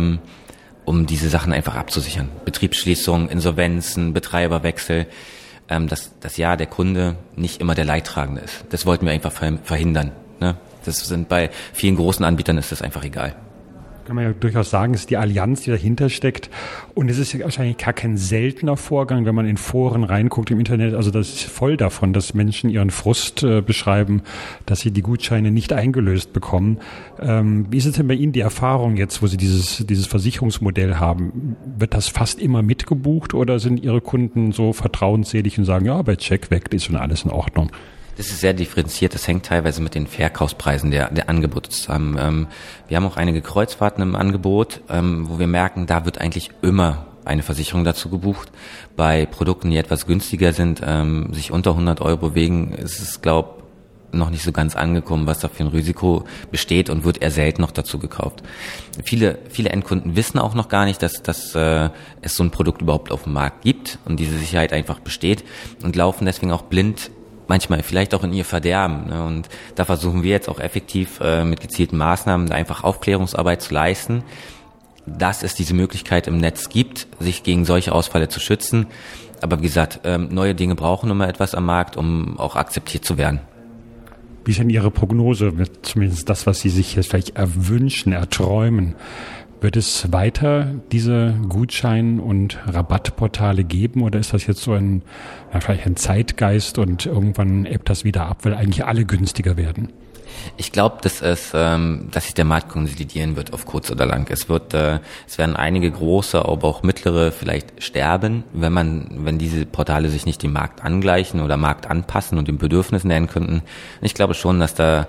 um diese Sachen einfach abzusichern. Betriebsschließungen, Insolvenzen, Betreiberwechsel, dass ja der Kunde nicht immer der Leidtragende ist. Das wollten wir einfach verhindern. Ne? Das sind bei vielen großen Anbietern ist das einfach egal. Kann man ja durchaus sagen, es ist die Allianz, die dahinter steckt. Und es ist ja wahrscheinlich gar kein seltener Vorgang, wenn man in Foren reinguckt im Internet. Also das ist voll davon, dass Menschen ihren Frust beschreiben, dass sie die Gutscheine nicht eingelöst bekommen. Wie ist es denn bei Ihnen die Erfahrung jetzt, wo Sie dieses Versicherungsmodell haben? Wird das fast immer mitgebucht oder sind Ihre Kunden so vertrauensselig und sagen, ja, bei Check weg ist schon alles in Ordnung? Das ist sehr differenziert, das hängt teilweise mit den Verkaufspreisen der Angebote zusammen. Wir haben auch einige Kreuzfahrten im Angebot, wo wir merken, da wird eigentlich immer eine Versicherung dazu gebucht. Bei Produkten, die etwas günstiger sind, sich unter 100 € bewegen, ist es, noch nicht so ganz angekommen, was da für ein Risiko besteht und wird eher selten noch dazu gekauft. Viele Endkunden wissen auch noch gar nicht, dass es so ein Produkt überhaupt auf dem Markt gibt und diese Sicherheit einfach besteht und laufen deswegen auch blind manchmal vielleicht auch in ihr Verderben. Ne? Und da versuchen wir jetzt auch effektiv mit gezielten Maßnahmen da einfach Aufklärungsarbeit zu leisten, dass es diese Möglichkeit im Netz gibt, sich gegen solche Ausfälle zu schützen. Aber wie gesagt, neue Dinge brauchen immer etwas am Markt, um auch akzeptiert zu werden. Wie ist denn Ihre Prognose, zumindest das, was Sie sich jetzt vielleicht erwünschen, erträumen? Wird es weiter diese Gutschein- und Rabattportale geben oder ist das jetzt so vielleicht ein Zeitgeist und irgendwann ebbt das wieder ab, weil eigentlich alle günstiger werden? Ich glaube, dass sich der Markt konsolidieren wird auf kurz oder lang. Es werden einige große, aber auch mittlere vielleicht sterben, wenn diese Portale sich nicht dem Markt angleichen oder Markt anpassen und den Bedürfnissen der Endkunden. Ich glaube schon, dass da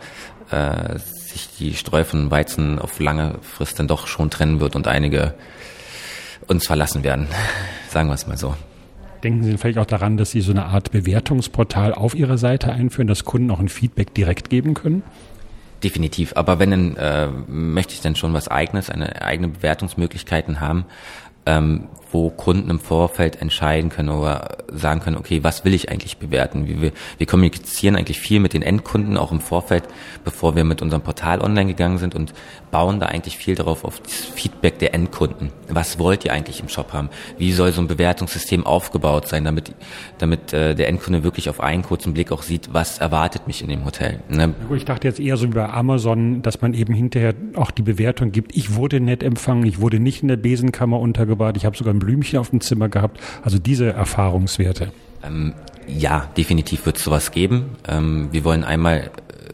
sich die Streu von Weizen auf lange Frist dann doch schon trennen wird und einige uns verlassen werden. Sagen wir es mal so. Denken Sie vielleicht auch daran, dass Sie so eine Art Bewertungsportal auf Ihrer Seite einführen, dass Kunden auch ein Feedback direkt geben können? Definitiv. Aber wenn dann möchte ich dann schon was Eigenes, eigene Bewertungsmöglichkeiten haben, wo Kunden im Vorfeld entscheiden können oder sagen können, okay, was will ich eigentlich bewerten? Wir kommunizieren eigentlich viel mit den Endkunden, auch im Vorfeld, bevor wir mit unserem Portal online gegangen sind und bauen da eigentlich viel darauf auf das Feedback der Endkunden. Was wollt ihr eigentlich im Shop haben? Wie soll so ein Bewertungssystem aufgebaut sein, damit der Endkunde wirklich auf einen kurzen Blick auch sieht, was erwartet mich in dem Hotel? Ne? Ich dachte jetzt eher so wie bei Amazon, dass man eben hinterher auch die Bewertung gibt, ich wurde nett empfangen, ich wurde nicht in der Besenkammer untergebracht, ich habe sogar ein Blümchen auf dem Zimmer gehabt, also diese Erfahrungswerte. Ja, definitiv wird es sowas geben. Wir wollen einmal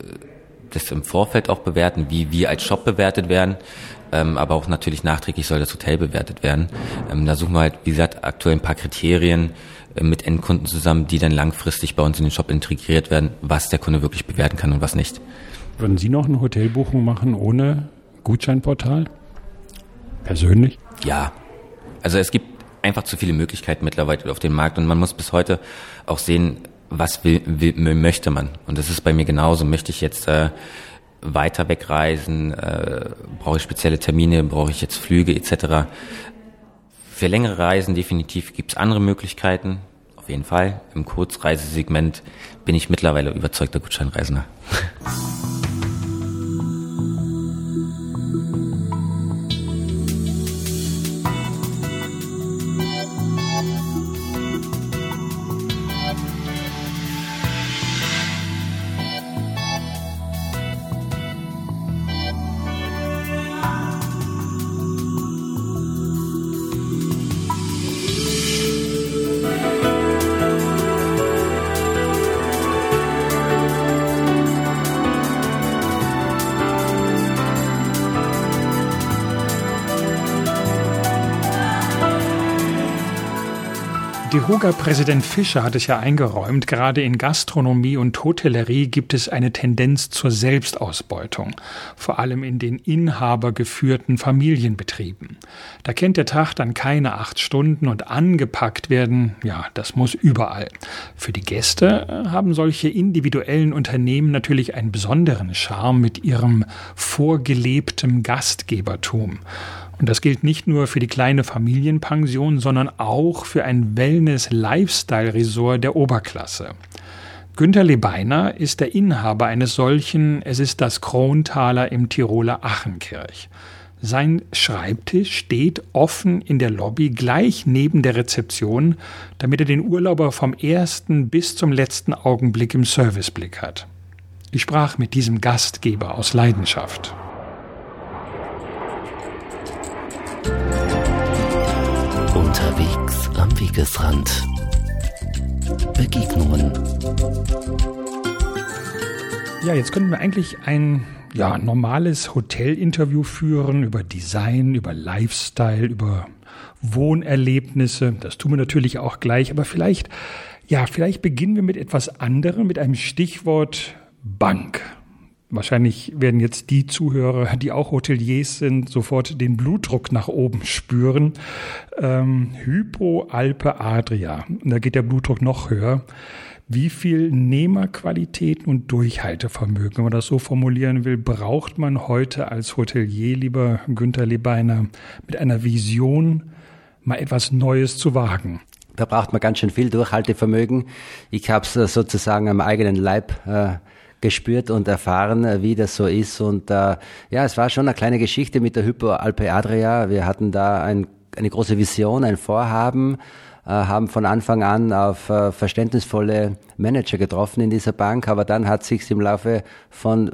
das im Vorfeld auch bewerten, wie wir als Shop bewertet werden, aber auch natürlich nachträglich soll das Hotel bewertet werden. Da suchen wir halt, wie gesagt, aktuell ein paar Kriterien mit Endkunden zusammen, die dann langfristig bei uns in den Shop integriert werden, was der Kunde wirklich bewerten kann und was nicht. Würden Sie noch eine Hotelbuchung machen ohne Gutscheinportal? Persönlich? Ja, also es gibt einfach zu viele Möglichkeiten mittlerweile auf dem Markt und man muss bis heute auch sehen, was möchte man. Und das ist bei mir genauso. Möchte ich jetzt weiter wegreisen? Brauche ich spezielle Termine? Brauche ich jetzt Flüge etc.? Für längere Reisen definitiv gibt es andere Möglichkeiten. Auf jeden Fall. Im Kurzreisesegment bin ich mittlerweile überzeugter Gutscheinreisender. DEHOGA-Präsident Fischer hat es ja eingeräumt, gerade in Gastronomie und Hotellerie gibt es eine Tendenz zur Selbstausbeutung, vor allem in den inhabergeführten Familienbetrieben. Da kennt der Tag dann keine 8 Stunden und angepackt werden, ja, das muss überall. Für die Gäste haben solche individuellen Unternehmen natürlich einen besonderen Charme mit ihrem vorgelebtem Gastgebertum. Und das gilt nicht nur für die kleine Familienpension, sondern auch für ein Wellness-Lifestyle-Resort der Oberklasse. Günter Lebeiner ist der Inhaber eines solchen, es ist das Kronthaler im Tiroler Achenkirch. Sein Schreibtisch steht offen in der Lobby gleich neben der Rezeption, damit er den Urlauber vom ersten bis zum letzten Augenblick im Serviceblick hat. Ich sprach mit diesem Gastgeber aus Leidenschaft. Unterwegs am Wegesrand. Begegnungen. Ja, jetzt könnten wir eigentlich ein normales Hotelinterview führen über Design, über Lifestyle, über Wohnerlebnisse. Das tun wir natürlich auch gleich, aber vielleicht beginnen wir mit etwas anderem, mit einem Stichwort Bank. Wahrscheinlich werden jetzt die Zuhörer, die auch Hoteliers sind, sofort den Blutdruck nach oben spüren. Hypo Alpe Adria, da geht der Blutdruck noch höher. Wie viel Nehmerqualitäten und Durchhaltevermögen, wenn man das so formulieren will, braucht man heute als Hotelier, lieber Günter Lebeiner, mit einer Vision mal etwas Neues zu wagen? Da braucht man ganz schön viel Durchhaltevermögen. Ich habe es sozusagen am eigenen Leib gespürt und erfahren, wie das so ist. Und es war schon eine kleine Geschichte mit der Hypo Alpe Adria. Wir hatten da eine große Vision, ein Vorhaben, haben von Anfang an auf verständnisvolle Manager getroffen in dieser Bank, aber dann hat sich im Laufe von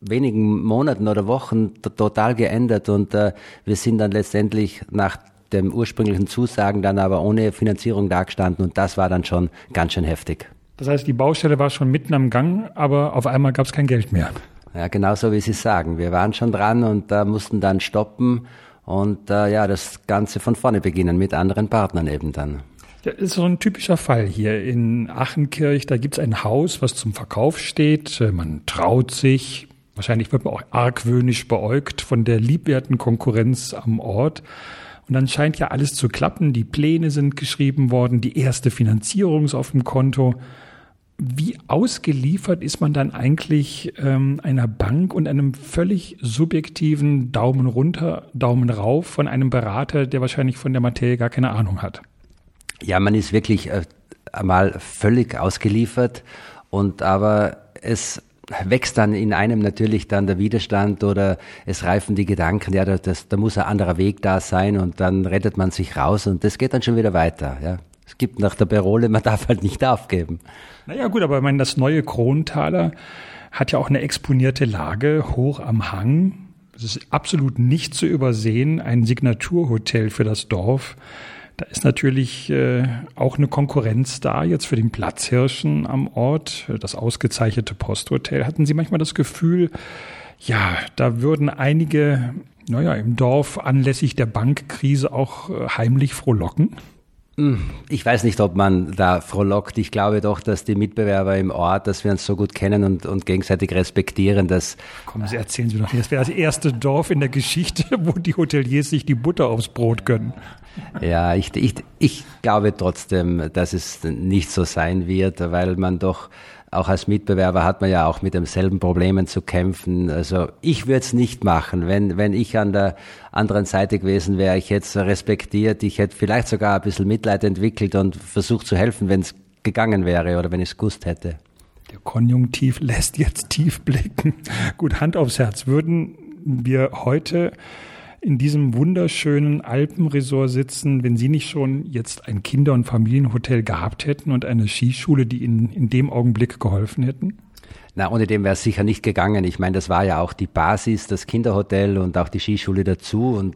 wenigen Monaten oder Wochen total geändert und wir sind dann letztendlich nach dem ursprünglichen Zusagen dann aber ohne Finanzierung dagestanden und das war dann schon ganz schön heftig. Das heißt, die Baustelle war schon mitten am Gang, aber auf einmal gab es kein Geld mehr. Ja, genau so wie Sie sagen. Wir waren schon dran und mussten dann stoppen und das Ganze von vorne beginnen mit anderen Partnern eben dann. Das ist so ein typischer Fall hier in Achenkirch. Da gibt es ein Haus, was zum Verkauf steht. Man traut sich, wahrscheinlich wird man auch argwöhnisch beäugt von der liebwerten Konkurrenz am Ort. Und dann scheint ja alles zu klappen. Die Pläne sind geschrieben worden, die erste Finanzierung ist auf dem Konto. Wie ausgeliefert ist man dann eigentlich einer Bank und einem völlig subjektiven Daumen runter, Daumen rauf von einem Berater, der wahrscheinlich von der Materie gar keine Ahnung hat? Ja, man ist wirklich einmal völlig ausgeliefert aber es wächst dann in einem natürlich dann der Widerstand oder es reifen die Gedanken, ja, da muss ein anderer Weg da sein und dann rettet man sich raus und das geht dann schon wieder weiter, ja. Es gibt nach der Parole, man darf halt nicht aufgeben. Naja gut, aber ich meine, das neue Kronthaler hat ja auch eine exponierte Lage hoch am Hang. Es ist absolut nicht zu übersehen, ein Signaturhotel für das Dorf. Da ist natürlich auch eine Konkurrenz da jetzt für den Platzhirschen am Ort, das ausgezeichnete Posthotel. Hatten Sie manchmal das Gefühl, ja, da würden einige, im Dorf anlässlich der Bankkrise auch heimlich frohlocken? Ich weiß nicht, ob man da frohlockt. Ich glaube doch, dass die Mitbewerber im Ort, dass wir uns so gut kennen und gegenseitig respektieren, dass... Kommen Sie, erzählen Sie doch nicht. Das wäre das erste Dorf in der Geschichte, wo die Hoteliers sich die Butter aufs Brot gönnen. Ja, ich glaube trotzdem, dass es nicht so sein wird, weil man doch auch als Mitbewerber hat man ja auch mit demselben Problemen zu kämpfen. Also ich würde es nicht machen. Wenn ich an der anderen Seite gewesen wäre, ich hätte es respektiert, ich hätte vielleicht sogar ein bisschen Mitleid entwickelt und versucht zu helfen, wenn es gegangen wäre oder wenn ich es gewusst hätte. Der Konjunktiv lässt jetzt tief blicken. Gut, Hand aufs Herz. Würden wir heute in diesem wunderschönen Alpenresort sitzen, wenn Sie nicht schon jetzt ein Kinder- und Familienhotel gehabt hätten und eine Skischule, die Ihnen in dem Augenblick geholfen hätten? Na, ohne dem wäre es sicher nicht gegangen. Ich meine, das war ja auch die Basis, das Kinderhotel und auch die Skischule dazu. Und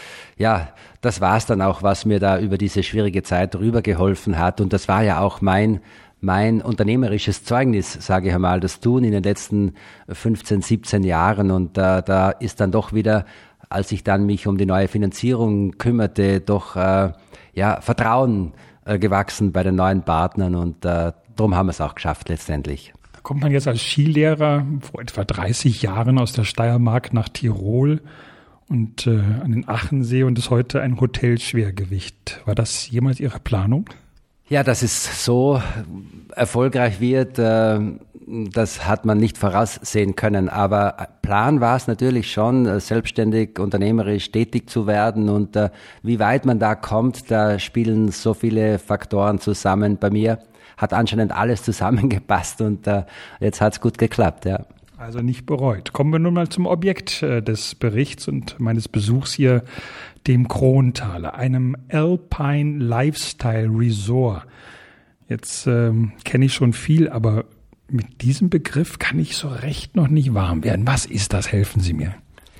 das war es dann auch, was mir da über diese schwierige Zeit rübergeholfen hat. Und das war ja auch mein unternehmerisches Zeugnis, sage ich einmal, das Tun in den letzten 15, 17 Jahren. Und da ist dann doch wieder, als ich dann mich um die neue Finanzierung kümmerte, doch Vertrauen gewachsen bei den neuen Partnern und darum haben wir es auch geschafft letztendlich. Da kommt man jetzt als Skilehrer vor etwa 30 Jahren aus der Steiermark nach Tirol und an den Achensee und ist heute ein Hotelschwergewicht. War das jemals Ihre Planung? Ja, dass es so erfolgreich wird, das hat man nicht voraussehen können. Aber Plan war es natürlich schon, selbstständig, unternehmerisch tätig zu werden. Und wie weit man da kommt, da spielen so viele Faktoren zusammen. Bei mir hat anscheinend alles zusammengepasst und jetzt hat's gut geklappt, ja. Also nicht bereut. Kommen wir nun mal zum Objekt des Berichts und meines Besuchs hier, dem Kronthaler, einem Alpine Lifestyle Resort. Jetzt kenne ich schon viel, aber mit diesem Begriff kann ich so recht noch nicht warm werden. Was ist das? Helfen Sie mir.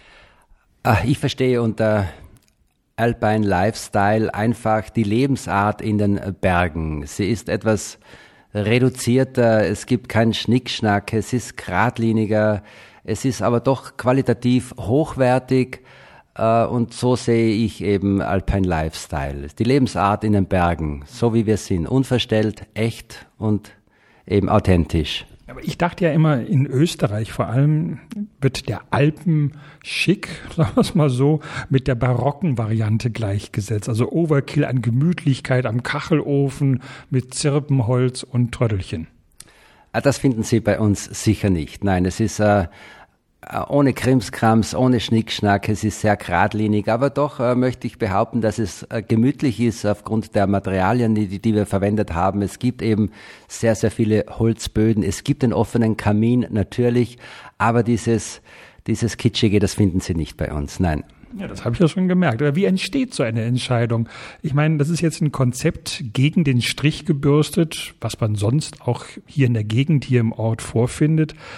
Ich verstehe unter Alpine Lifestyle einfach die Lebensart in den Bergen. Sie ist etwas reduzierter, es gibt keinen Schnickschnack, es ist geradliniger, es ist aber doch qualitativ hochwertig und so sehe ich eben Alpine Lifestyle. Die Lebensart in den Bergen, so wie wir sind, unverstellt, echt und eben authentisch. Aber ich dachte ja immer, in Österreich vor allem wird der Alpenschick, sagen wir es mal so, mit der barocken Variante gleichgesetzt. Also Overkill an Gemütlichkeit am Kachelofen mit Zirpenholz und Tröddelchen. Das finden Sie bei uns sicher nicht. Nein, es ist ohne Krimskrams, ohne Schnickschnack, es ist sehr geradlinig, aber doch möchte ich behaupten, dass es gemütlich ist aufgrund der Materialien, die wir verwendet haben. Es gibt eben sehr, sehr viele Holzböden, es gibt den offenen Kamin natürlich, aber dieses Kitschige, das finden Sie nicht bei uns, nein. Ja, das habe ich ja schon gemerkt. Aber wie entsteht so eine Entscheidung? Ich meine, das ist jetzt ein Konzept gegen den Strich gebürstet, was man sonst auch hier in der Gegend, hier im Ort vorfindet.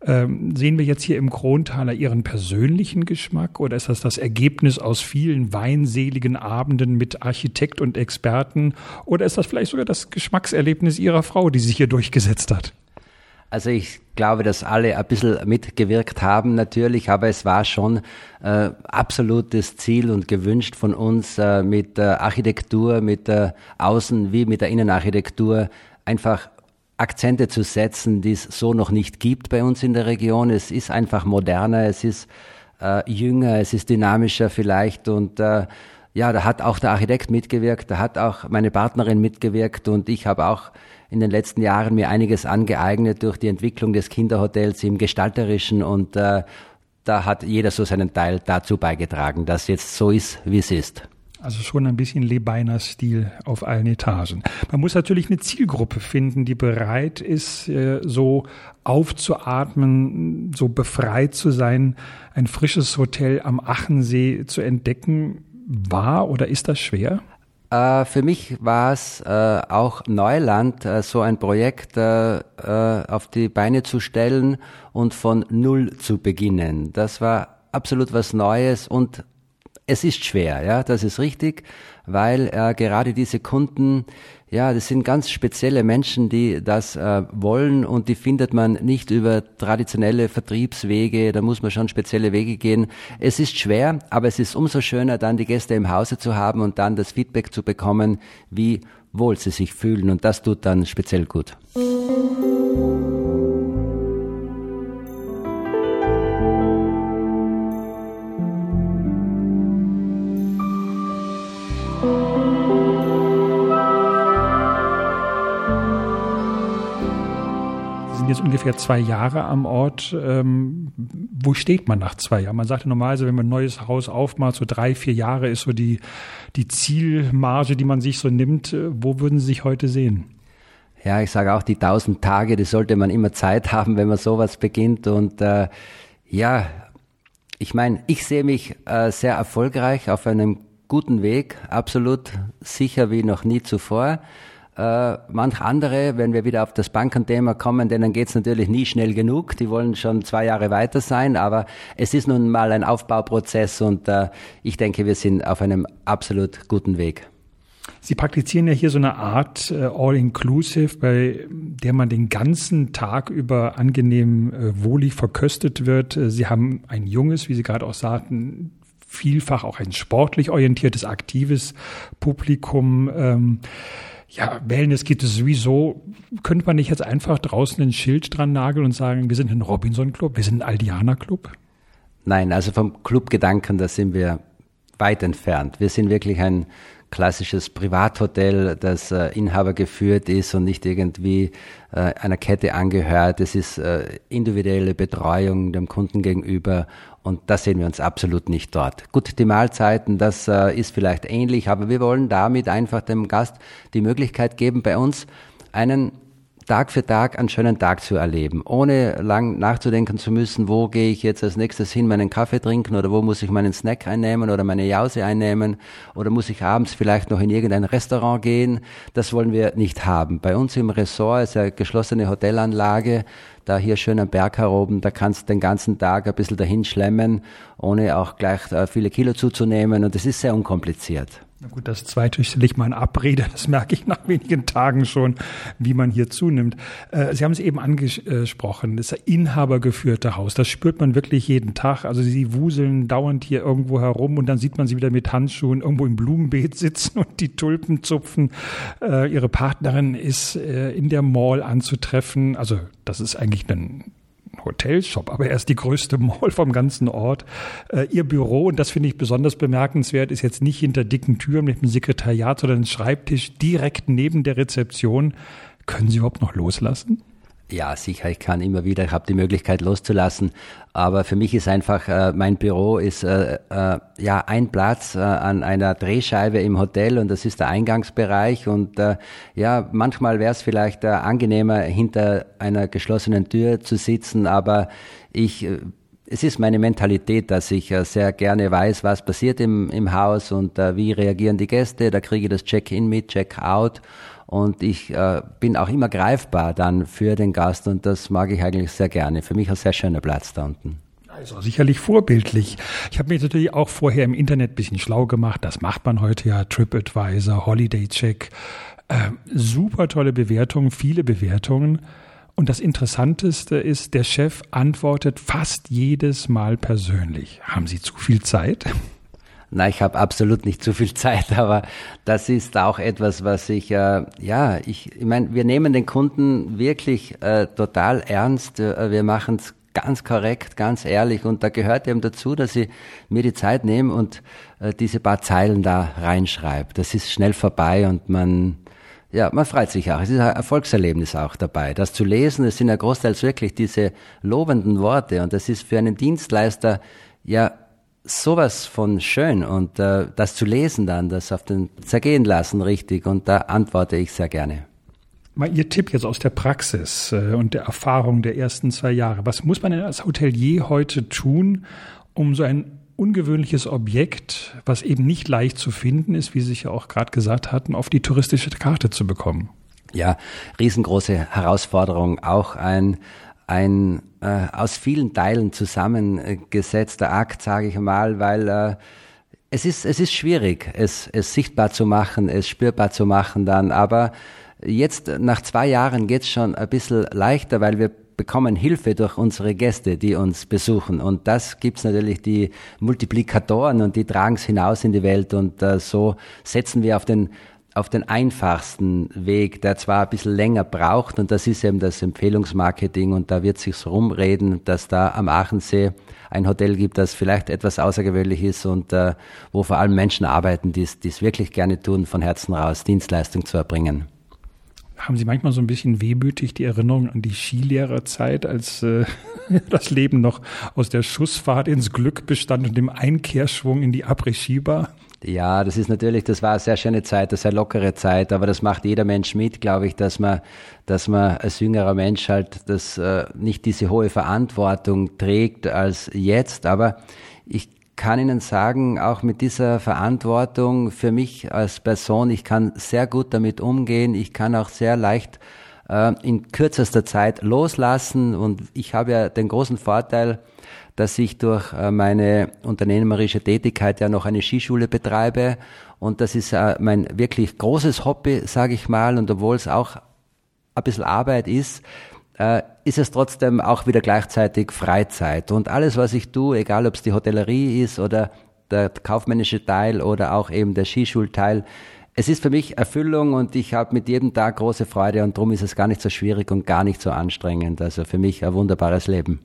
Sehen wir jetzt hier im Krontaler Ihren persönlichen Geschmack oder ist das Ergebnis aus vielen weinseligen Abenden mit Architekt und Experten oder ist das vielleicht sogar das Geschmackserlebnis Ihrer Frau, die sich hier durchgesetzt hat? Also ich glaube, dass alle ein bisschen mitgewirkt haben natürlich, aber es war schon absolutes Ziel und gewünscht von uns mit der Architektur, mit der Außen- wie mit der Innenarchitektur einfach Akzente zu setzen, die es so noch nicht gibt bei uns in der Region. Es ist einfach moderner, es ist jünger, es ist dynamischer vielleicht und da hat auch der Architekt mitgewirkt, da hat auch meine Partnerin mitgewirkt und ich habe auch in den letzten Jahren mir einiges angeeignet durch die Entwicklung des Kinderhotels im Gestalterischen und da hat jeder so seinen Teil dazu beigetragen, dass jetzt so ist, wie es ist. Also schon ein bisschen Lebeiner-Stil auf allen Etagen. Man muss natürlich eine Zielgruppe finden, die bereit ist, so aufzuatmen, so befreit zu sein, ein frisches Hotel am Achensee zu entdecken. War oder ist das schwer? Für mich war es auch Neuland, so ein Projekt auf die Beine zu stellen und von Null zu beginnen. Das war absolut was Neues und es ist schwer, ja, das ist richtig, weil gerade diese Kunden, ja, das sind ganz spezielle Menschen, die das wollen und die findet man nicht über traditionelle Vertriebswege, da muss man schon spezielle Wege gehen. Es ist schwer, aber es ist umso schöner, dann die Gäste im Hause zu haben und dann das Feedback zu bekommen, wie wohl sie sich fühlen und das tut dann speziell gut. Jetzt ungefähr 2 Jahre am Ort. Wo steht man nach 2 Jahren? Man sagt ja normalerweise, wenn man ein neues Haus aufmacht, so 3-4 Jahre ist so die Zielmarge, die man sich so nimmt. Wo würden Sie sich heute sehen? Ja, ich sage auch, die 1000 Tage, die sollte man immer Zeit haben, wenn man sowas beginnt. Und ich meine, ich sehe mich sehr erfolgreich auf einem guten Weg, absolut sicher wie noch nie zuvor. Manch andere, wenn wir wieder auf das Bankenthema kommen, denen geht's natürlich nie schnell genug. Die wollen schon 2 Jahre weiter sein, aber es ist nun mal ein Aufbauprozess und ich denke, wir sind auf einem absolut guten Weg. Sie praktizieren ja hier so eine Art All-Inclusive, bei der man den ganzen Tag über angenehm wohlig verköstet wird. Sie haben ein junges, wie Sie gerade auch sagten, vielfach auch ein sportlich orientiertes, aktives Publikum. Wellness gibt es sowieso. Könnte man nicht jetzt einfach draußen ein Schild dran nageln und sagen, wir sind ein Robinson-Club, wir sind ein Aldianer-Club? Nein, also vom Clubgedanken, da sind wir weit entfernt. Wir sind wirklich ein klassisches Privathotel, das Inhaber geführt ist und nicht irgendwie einer Kette angehört. Es ist individuelle Betreuung dem Kunden gegenüber und da sehen wir uns absolut nicht dort. Gut, die Mahlzeiten, das ist vielleicht ähnlich, aber wir wollen damit einfach dem Gast die Möglichkeit geben, bei uns einen Tag für Tag einen schönen Tag zu erleben, ohne lang nachzudenken zu müssen, wo gehe ich jetzt als nächstes hin, meinen Kaffee trinken oder wo muss ich meinen Snack einnehmen oder meine Jause einnehmen oder muss ich abends vielleicht noch in irgendein Restaurant gehen. Das wollen wir nicht haben. Bei uns im Ressort ist eine geschlossene Hotelanlage, da hier schön am Berg heroben, da kannst du den ganzen Tag ein bisschen dahin schlemmen, ohne auch gleich viele Kilo zuzunehmen und das ist sehr unkompliziert. Na gut, das zweite stelle ich mal in Abrede. Das merke ich nach wenigen Tagen schon, wie man hier zunimmt. Sie haben es eben angesprochen, das inhabergeführte Haus. Das spürt man wirklich jeden Tag. Also Sie wuseln dauernd hier irgendwo herum und dann sieht man Sie wieder mit Handschuhen irgendwo im Blumenbeet sitzen und die Tulpen zupfen. Ihre Partnerin ist in der Mall anzutreffen. Also das ist eigentlich ein Hotelshop, aber er ist die größte Mall vom ganzen Ort. Ihr Büro, und das finde ich besonders bemerkenswert, ist jetzt nicht hinter dicken Türen mit einem Sekretariat, sondern ein Schreibtisch direkt neben der Rezeption. Können Sie überhaupt noch loslassen? Ja, sicher, ich kann immer wieder, ich habe die Möglichkeit loszulassen, aber für mich ist einfach, mein Büro ist ein Platz an einer Drehscheibe im Hotel und das ist der Eingangsbereich und manchmal wäre es vielleicht angenehmer, hinter einer geschlossenen Tür zu sitzen, aber ich es ist meine Mentalität, dass ich sehr gerne weiß, was passiert im Haus und wie reagieren die Gäste. Da kriege ich das Check-in mit, Check-out und ich bin auch immer greifbar dann für den Gast und das mag ich eigentlich sehr gerne. Für mich ein sehr schöner Platz da unten. Also sicherlich vorbildlich. Ich habe mich natürlich auch vorher im Internet ein bisschen schlau gemacht. Das macht man heute ja, TripAdvisor, Holiday Check. Super tolle Bewertungen, viele Bewertungen. Und das Interessanteste ist, der Chef antwortet fast jedes Mal persönlich. Haben Sie zu viel Zeit? Nein, ich habe absolut nicht zu viel Zeit, aber das ist auch etwas, was ich meine, wir nehmen den Kunden wirklich total ernst. Wir machen es ganz korrekt, ganz ehrlich und da gehört eben dazu, dass ich mir die Zeit nehme und diese paar Zeilen da reinschreibe. Das ist schnell vorbei und man freut sich auch. Es ist ein Erfolgserlebnis auch dabei. Das zu lesen, es sind ja großteils wirklich diese lobenden Worte und das ist für einen Dienstleister ja sowas von schön und das zu lesen dann, das auf den zergehen lassen richtig und da antworte ich sehr gerne. Mal Ihr Tipp jetzt aus der Praxis und der Erfahrung der ersten 2 Jahre. Was muss man denn als Hotelier heute tun, um so ein ungewöhnliches Objekt, was eben nicht leicht zu finden ist, wie Sie ja auch gerade gesagt hatten, auf die touristische Karte zu bekommen? Ja, riesengroße Herausforderung, auch ein aus vielen Teilen zusammengesetzter Akt, sage ich mal, weil es ist schwierig, es sichtbar zu machen, es spürbar zu machen dann, aber jetzt nach 2 Jahren geht's schon ein bisschen leichter, weil wir bekommen Hilfe durch unsere Gäste, die uns besuchen. Und das gibt's natürlich die Multiplikatoren und die tragen's hinaus in die Welt. Und so setzen wir auf den einfachsten Weg, der zwar ein bisschen länger braucht. Und das ist eben das Empfehlungsmarketing. Und da wird sich's rumreden, dass da am Aachensee ein Hotel gibt, das vielleicht etwas außergewöhnlich ist und wo vor allem Menschen arbeiten, die es wirklich gerne tun, von Herzen raus Dienstleistung zu erbringen. Haben Sie manchmal so ein bisschen wehmütig die Erinnerung an die Skilehrerzeit, als das Leben noch aus der Schussfahrt ins Glück bestand und dem Einkehrschwung in die Après-Ski-Bar? Ja, das war eine sehr schöne Zeit, eine sehr lockere Zeit, aber das macht jeder Mensch mit, glaube ich, dass man als jüngerer Mensch halt nicht diese hohe Verantwortung trägt als jetzt, aber ich kann Ihnen sagen, auch mit dieser Verantwortung für mich als Person, ich kann sehr gut damit umgehen, ich kann auch sehr leicht in kürzester Zeit loslassen und ich habe ja den großen Vorteil, dass ich durch meine unternehmerische Tätigkeit ja noch eine Skischule betreibe und das ist mein wirklich großes Hobby, sage ich mal, und obwohl es auch ein bisschen Arbeit ist es trotzdem auch wieder gleichzeitig Freizeit. Und alles, was ich tue, egal ob es die Hotellerie ist oder der kaufmännische Teil oder auch eben der Skischulteil, es ist für mich Erfüllung und ich habe mit jedem Tag große Freude und darum ist es gar nicht so schwierig und gar nicht so anstrengend. Also für mich ein wunderbares Leben.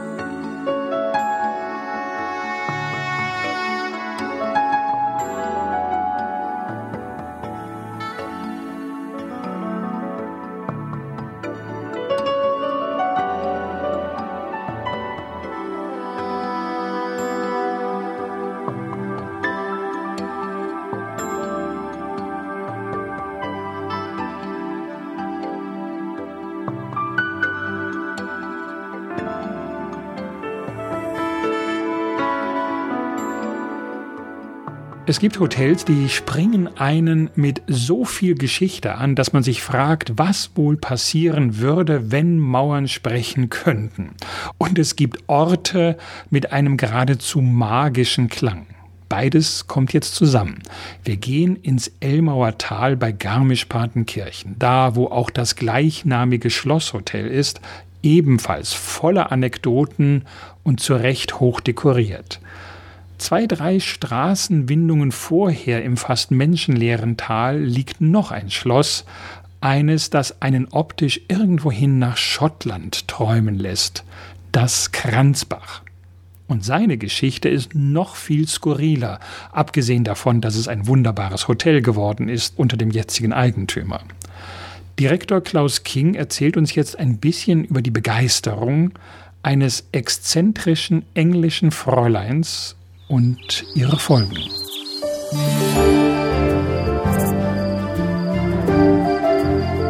Es gibt Hotels, die springen einen mit so viel Geschichte an, dass man sich fragt, was wohl passieren würde, wenn Mauern sprechen könnten. Und es gibt Orte mit einem geradezu magischen Klang. Beides kommt jetzt zusammen. Wir gehen ins Elmauer Tal bei Garmisch-Partenkirchen, da wo auch das gleichnamige Schlosshotel ist, ebenfalls voller Anekdoten und zu Recht hoch dekoriert. 2, 3 Straßenwindungen vorher im fast menschenleeren Tal liegt noch ein Schloss, eines, das einen optisch irgendwohin nach Schottland träumen lässt, das Kranzbach. Und seine Geschichte ist noch viel skurriler, abgesehen davon, dass es ein wunderbares Hotel geworden ist unter dem jetzigen Eigentümer. Direktor Klaus King erzählt uns jetzt ein bisschen über die Begeisterung eines exzentrischen englischen Fräuleins und ihre Folgen.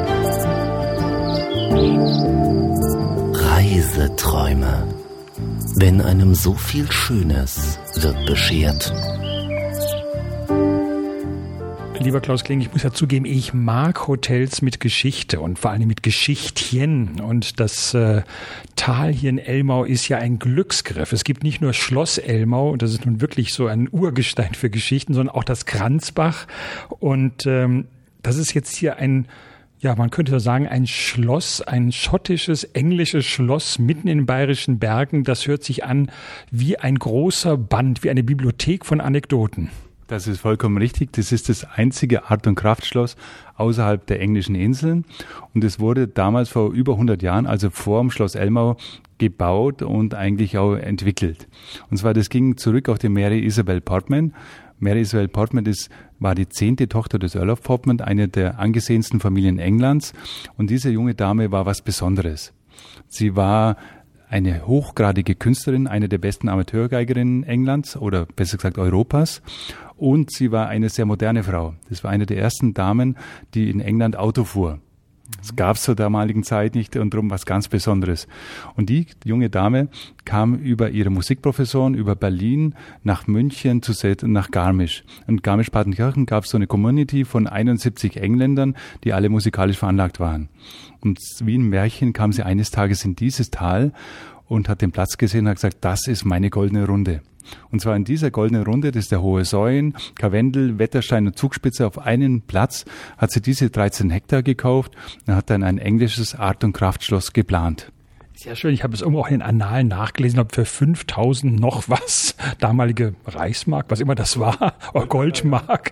Reiseträume Wenn einem so viel Schönes wird beschert. Lieber Klaus Kling, ich muss ja zugeben, ich mag Hotels mit Geschichte und vor allem mit Geschichtchen. Und das Tal hier in Elmau ist ja ein Glücksgriff. Es gibt nicht nur Schloss Elmau, und das ist nun wirklich so ein Urgestein für Geschichten, sondern auch das Kranzbach. Und das ist jetzt hier man könnte so sagen, ein Schloss, ein schottisches, englisches Schloss mitten in den Bayerischen Bergen. Das hört sich an wie ein großer Band, wie eine Bibliothek von Anekdoten. Das ist vollkommen richtig. Das ist das einzige Art- und Kraftschloss außerhalb der englischen Inseln. Und es wurde damals vor über 100 Jahren, also vor dem Schloss Elmau, gebaut und eigentlich auch entwickelt. Und zwar, das ging zurück auf die Mary Isabel Portman. Mary Isabel Portman war die 10. Tochter des Earl of Portman, eine der angesehensten Familien Englands. Und diese junge Dame war was Besonderes. Sie war eine hochgradige Künstlerin, eine der besten Amateurgeigerinnen Englands oder besser gesagt Europas. Und sie war eine sehr moderne Frau. Das war eine der ersten Damen, die in England Auto fuhr. Das gab es zur damaligen Zeit nicht und darum was ganz Besonderes. Und die junge Dame kam über ihre Musikprofessoren über Berlin nach München nach Garmisch. Und Garmisch-Partenkirchen gab es so eine Community von 71 Engländern, die alle musikalisch veranlagt waren. Und wie ein Märchen kam sie eines Tages in dieses Tal und hat den Platz gesehen und hat gesagt, das ist meine goldene Runde. Und zwar in dieser goldenen Runde, das ist der Hohe Säuen, Karwendel, Wetterstein und Zugspitze, auf einen Platz hat sie diese 13 Hektar gekauft und hat dann ein englisches Art- und Kraftschloss geplant. Sehr schön. Ich habe es irgendwo auch in den Annalen nachgelesen, ob für 5.000 noch was, damalige Reichsmark, was immer das war, oder Goldmark,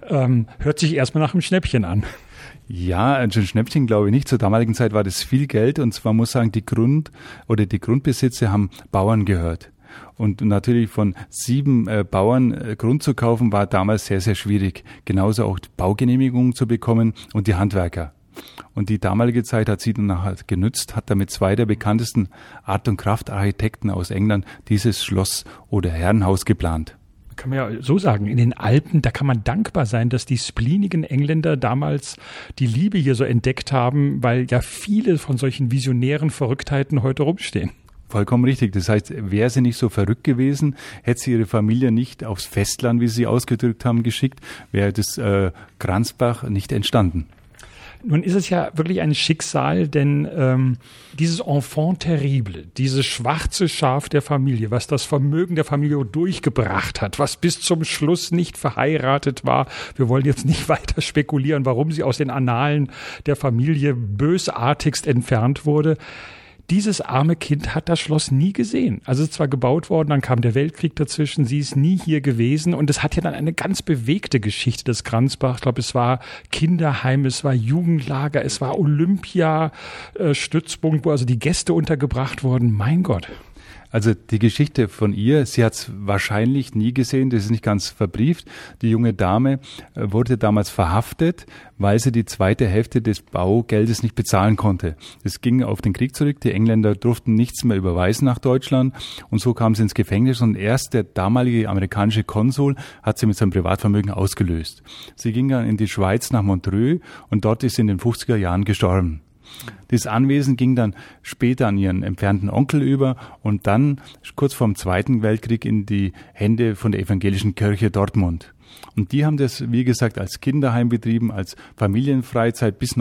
hört sich erstmal nach einem Schnäppchen an. Ja, ein Schnäppchen glaube ich nicht. Zur damaligen Zeit war das viel Geld und zwar muss sagen, die Grundbesitze haben Bauern gehört. Und natürlich von 7 Bauern Grund zu kaufen, war damals sehr, sehr schwierig. Genauso auch Baugenehmigungen zu bekommen und die Handwerker. Und die damalige Zeit hat sie dann nachher genützt, hat damit 2 der bekanntesten Art- und Kraftarchitekten aus England dieses Schloss oder Herrenhaus geplant. Kann man ja so sagen, in den Alpen, da kann man dankbar sein, dass die spleenigen Engländer damals die Liebe hier so entdeckt haben, weil ja viele von solchen visionären Verrücktheiten heute rumstehen. Vollkommen richtig. Das heißt, wäre sie nicht so verrückt gewesen, hätte sie ihre Familie nicht aufs Festland, wie sie ausgedrückt haben, geschickt, wäre das Kranzbach nicht entstanden. Nun ist es ja wirklich ein Schicksal, denn dieses Enfant terrible, dieses schwarze Schaf der Familie, was das Vermögen der Familie durchgebracht hat, was bis zum Schluss nicht verheiratet war, wir wollen jetzt nicht weiter spekulieren, warum sie aus den Annalen der Familie bösartigst entfernt wurde. Dieses arme Kind hat das Schloss nie gesehen. Also es ist zwar gebaut worden, dann kam der Weltkrieg dazwischen, sie ist nie hier gewesen und es hat ja dann eine ganz bewegte Geschichte des Kranzbach. Ich glaube, es war Kinderheim, es war Jugendlager, es war Olympiastützpunkt, wo also die Gäste untergebracht wurden. Mein Gott. Also die Geschichte von ihr, sie hat es wahrscheinlich nie gesehen, das ist nicht ganz verbrieft. Die junge Dame wurde damals verhaftet, weil sie die zweite Hälfte des Baugeldes nicht bezahlen konnte. Das ging auf den Krieg zurück, die Engländer durften nichts mehr überweisen nach Deutschland und so kam sie ins Gefängnis und erst der damalige amerikanische Konsul hat sie mit seinem Privatvermögen ausgelöst. Sie ging dann in die Schweiz nach Montreux und dort ist sie in den 50er Jahren gestorben. Das Anwesen ging dann später an ihren entfernten Onkel über und dann kurz vor dem Zweiten Weltkrieg in die Hände von der evangelischen Kirche Dortmund. Und die haben das, wie gesagt, als Kinderheim betrieben, als Familienfreizeit bis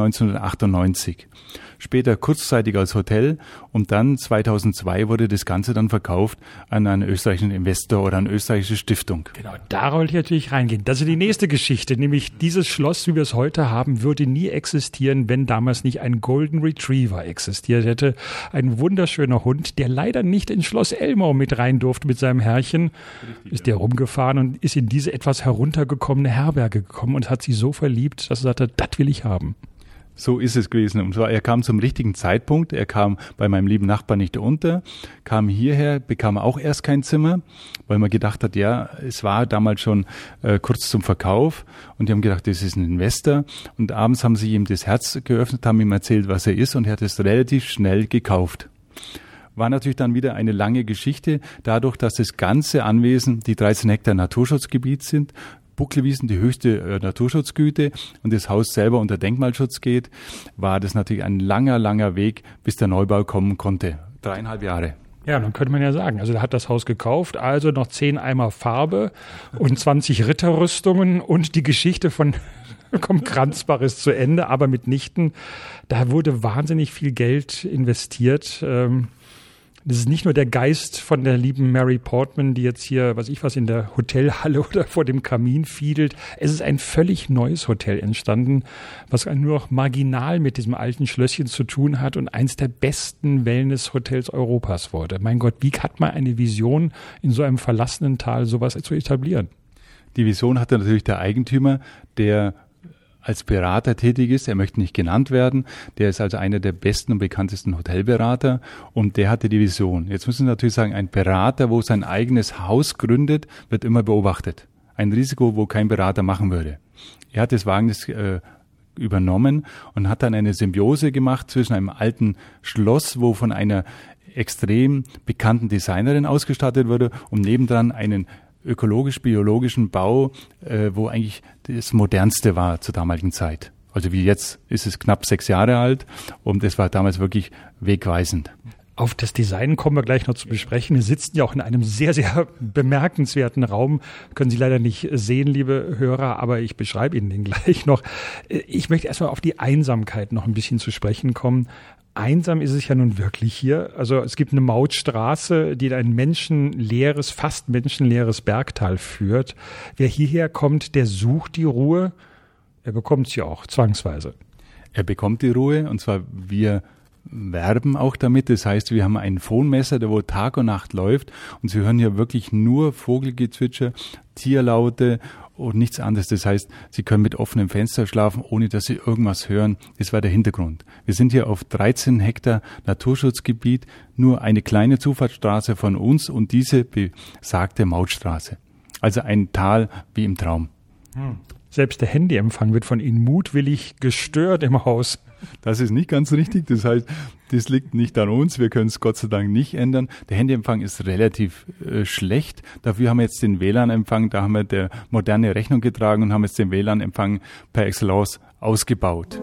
1998. Später kurzzeitig als Hotel und dann 2002 wurde das Ganze dann verkauft an einen österreichischen Investor oder eine österreichische Stiftung. Genau, da wollte ich natürlich reingehen. Das ist die nächste Geschichte, nämlich dieses Schloss, wie wir es heute haben, würde nie existieren, wenn damals nicht ein Golden Retriever existiert hätte. Ein wunderschöner Hund, der leider nicht ins Schloss Elmau mit rein durfte mit seinem Herrchen. Richtig, ist der rumgefahren und ist in diese etwas heruntergekommene Herberge gekommen und hat sie so verliebt, dass er sagte, das will ich haben. So ist es gewesen. Und zwar, er kam zum richtigen Zeitpunkt. Er kam bei meinem lieben Nachbarn nicht unter, kam hierher, bekam auch erst kein Zimmer, weil man gedacht hat, ja, es war damals schon kurz zum Verkauf. Und die haben gedacht, das ist ein Investor. Und abends haben sie ihm das Herz geöffnet, haben ihm erzählt, was er ist. Und er hat es relativ schnell gekauft. War natürlich dann wieder eine lange Geschichte, dadurch, dass das ganze Anwesen die 13 Hektar Naturschutzgebiet sind, Buckelwiesen die höchste Naturschutzgüte und das Haus selber unter Denkmalschutz geht, war das natürlich ein langer, langer Weg, bis der Neubau kommen konnte. 3,5 Jahre. Ja, dann könnte man ja sagen, also der hat das Haus gekauft, also noch 10 Eimer Farbe und 20 Ritterrüstungen und die Geschichte von Kranzbach ist zu Ende, aber mitnichten. Da wurde wahnsinnig viel Geld investiert. Das ist nicht nur der Geist von der lieben Mary Portman, die jetzt hier, in der Hotelhalle oder vor dem Kamin fiedelt. Es ist ein völlig neues Hotel entstanden, was nur noch marginal mit diesem alten Schlösschen zu tun hat und eins der besten Wellness-Hotels Europas wurde. Mein Gott, wie hat man eine Vision, in so einem verlassenen Tal sowas zu etablieren? Die Vision hatte natürlich der Eigentümer, der als Berater tätig ist. Er möchte nicht genannt werden. Der ist also einer der besten und bekanntesten Hotelberater und der hatte die Vision. Jetzt müssen wir natürlich sagen, ein Berater, wo sein eigenes Haus gründet, wird immer beobachtet. Ein Risiko, wo kein Berater machen würde. Er hat das Wagnis übernommen und hat dann eine Symbiose gemacht zwischen einem alten Schloss, wo von einer extrem bekannten Designerin ausgestattet wurde und nebendran einen ökologisch-biologischen Bau, wo eigentlich das Modernste war zur damaligen Zeit. Also wie jetzt ist es knapp 6 Jahre alt und das war damals wirklich wegweisend. Auf das Design kommen wir gleich noch zu besprechen. Wir sitzen ja auch in einem sehr, sehr bemerkenswerten Raum. Können Sie leider nicht sehen, liebe Hörer, aber ich beschreibe Ihnen den gleich noch. Ich möchte erstmal auf die Einsamkeit noch ein bisschen zu sprechen kommen. Einsam ist es ja nun wirklich hier. Also es gibt eine Mautstraße, die in ein fast menschenleeres Bergtal führt. Wer hierher kommt, der sucht die Ruhe. Er bekommt sie auch, zwangsweise. Er bekommt die Ruhe und zwar wir werben auch damit. Das heißt, wir haben ein Phonmesser, der wo Tag und Nacht läuft und Sie hören hier wirklich nur Vogelgezwitscher, Tierlaute und nichts anderes. Das heißt, Sie können mit offenem Fenster schlafen, ohne dass Sie irgendwas hören. Das war der Hintergrund. Wir sind hier auf 13 Hektar Naturschutzgebiet, nur eine kleine Zufahrtsstraße von uns und diese besagte Mautstraße. Also ein Tal wie im Traum. Selbst der Handyempfang wird von Ihnen mutwillig gestört im Haus. Das ist nicht ganz richtig. Das heißt, das liegt nicht an uns. Wir können es Gott sei Dank nicht ändern. Der Handyempfang ist relativ schlecht. Dafür haben wir jetzt den WLAN-Empfang. Da haben wir der moderne Rechnung getragen und haben jetzt den WLAN-Empfang per Excellence ausgebaut.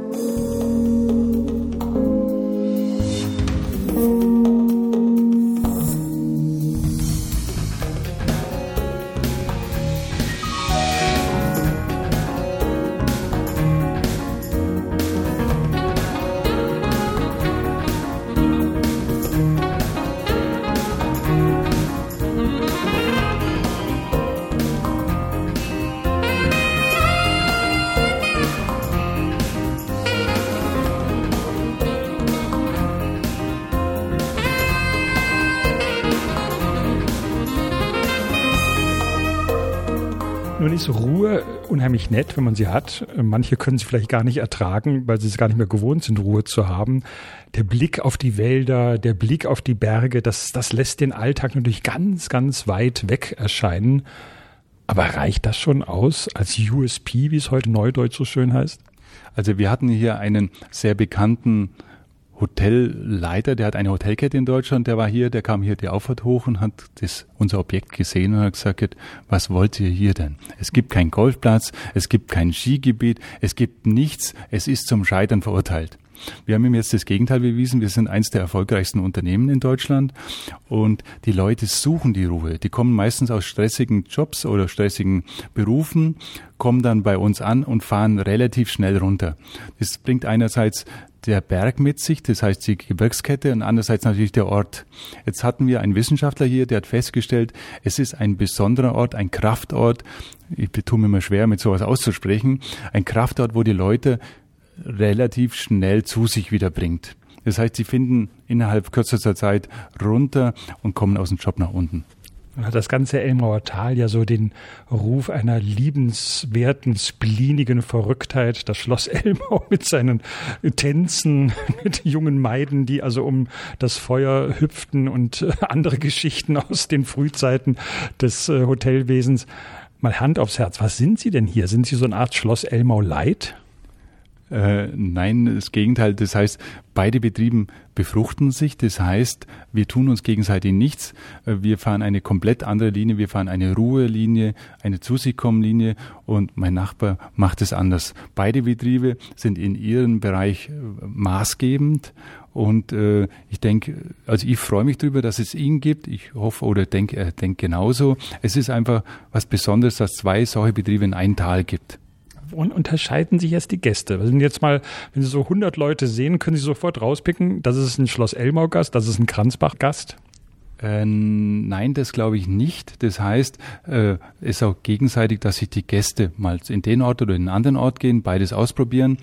Nun ist Ruhe unheimlich nett, wenn man sie hat. Manche können sie vielleicht gar nicht ertragen, weil sie es gar nicht mehr gewohnt sind, Ruhe zu haben. Der Blick auf die Wälder, der Blick auf die Berge, das lässt den Alltag natürlich ganz, ganz weit weg erscheinen. Aber reicht das schon aus als USP, wie es heute neudeutsch so schön heißt? Also wir hatten hier einen sehr bekannten Hotelleiter, der hat eine Hotelkette in Deutschland, der kam hier die Auffahrt hoch und hat unser Objekt gesehen und hat gesagt, was wollt ihr hier denn? Es gibt keinen Golfplatz, es gibt kein Skigebiet, es gibt nichts, es ist zum Scheitern verurteilt. Wir haben ihm jetzt das Gegenteil bewiesen. Wir sind eins der erfolgreichsten Unternehmen in Deutschland und die Leute suchen die Ruhe. Die kommen meistens aus stressigen Jobs oder stressigen Berufen, kommen dann bei uns an und fahren relativ schnell runter. Das bringt einerseits der Berg mit sich, das heißt die Gebirgskette und andererseits natürlich der Ort. Jetzt hatten wir einen Wissenschaftler hier, der hat festgestellt, es ist ein besonderer Ort, ein Kraftort. Ich tue mir immer schwer, mit sowas auszusprechen. Ein Kraftort, wo die Leute relativ schnell zu sich wieder bringt. Das heißt, sie finden innerhalb kürzester Zeit runter und kommen aus dem Job nach unten. Dann hat das ganze Elmauer Tal ja so den Ruf einer liebenswerten, spleenigen Verrücktheit. Das Schloss Elmau mit seinen Tänzen, mit jungen Maiden, die also um das Feuer hüpften und andere Geschichten aus den Frühzeiten des Hotelwesens. Mal Hand aufs Herz, was sind Sie denn hier? Sind Sie so eine Art Schloss Elmau Light? Nein, das Gegenteil. Das heißt, beide Betriebe befruchten sich. Das heißt, wir tun uns gegenseitig nichts. Wir fahren eine komplett andere Linie. Wir fahren eine Ruhelinie, eine Zu-sich-kommen-Linie und mein Nachbar macht es anders. Beide Betriebe sind in ihrem Bereich maßgebend. Und ich denke, also ich freue mich darüber, dass es ihn gibt. Ich hoffe oder denke, er denkt genauso. Es ist einfach was Besonderes, dass 2 solche Betriebe in einem Tal gibt. Und unterscheiden sich jetzt die Gäste? Wenn jetzt mal, wenn Sie so 100 Leute sehen, können Sie sofort rauspicken, das ist ein Schloss-Elmau-Gast, das ist ein Kranzbach-Gast? Nein, das glaube ich nicht. Das heißt, es ist auch gegenseitig, dass sich die Gäste mal in den Ort oder in einen anderen Ort gehen, beides ausprobieren.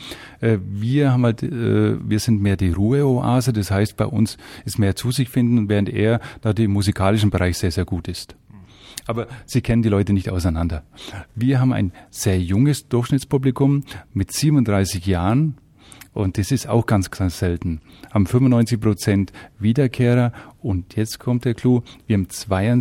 Wir sind mehr die Ruheoase, das heißt, bei uns ist mehr zu sich finden, während er da im musikalischen Bereich sehr, sehr gut ist. Aber Sie kennen die Leute nicht auseinander. Wir haben ein sehr junges Durchschnittspublikum mit 37 Jahren. Und das ist auch ganz, ganz selten. Haben 95% Wiederkehrer. Und jetzt kommt der Clou, wir haben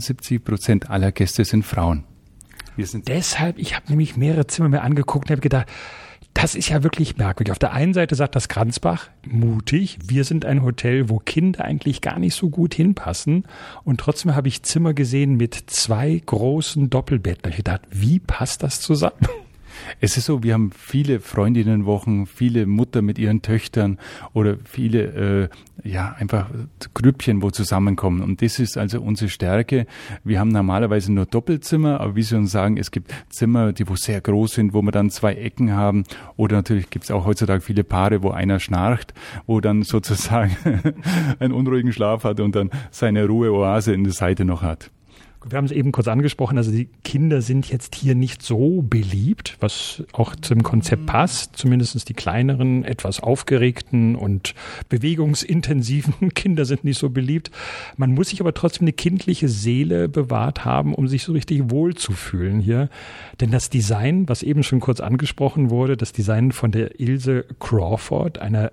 72% aller Gäste sind Frauen. Deshalb, ich habe nämlich mehrere Zimmer mir angeguckt und habe gedacht, das ist ja wirklich merkwürdig. Auf der einen Seite sagt das Kranzbach, mutig, wir sind ein Hotel, wo Kinder eigentlich gar nicht so gut hinpassen. Und trotzdem habe ich Zimmer gesehen mit 2 großen Doppelbetten. Da habe ich gedacht, wie passt das zusammen? Es ist so, wir haben viele Freundinnenwochen, viele Mutter mit ihren Töchtern oder viele, einfach Grüppchen, wo zusammenkommen. Und das ist also unsere Stärke. Wir haben normalerweise nur Doppelzimmer, aber wie Sie uns sagen, es gibt Zimmer, die wo sehr groß sind, wo wir dann 2 Ecken haben. Oder natürlich gibt es auch heutzutage viele Paare, wo einer schnarcht, wo dann sozusagen einen unruhigen Schlaf hat und dann seine Ruheoase in der Seite noch hat. Wir haben es eben kurz angesprochen, also die Kinder sind jetzt hier nicht so beliebt, was auch zum Konzept passt. Zumindest die kleineren, etwas aufgeregten und bewegungsintensiven Kinder sind nicht so beliebt. Man muss sich aber trotzdem eine kindliche Seele bewahrt haben, um sich so richtig wohlzufühlen hier. Denn das Design, was eben schon kurz angesprochen wurde, das Design von der Ilse Crawford, einer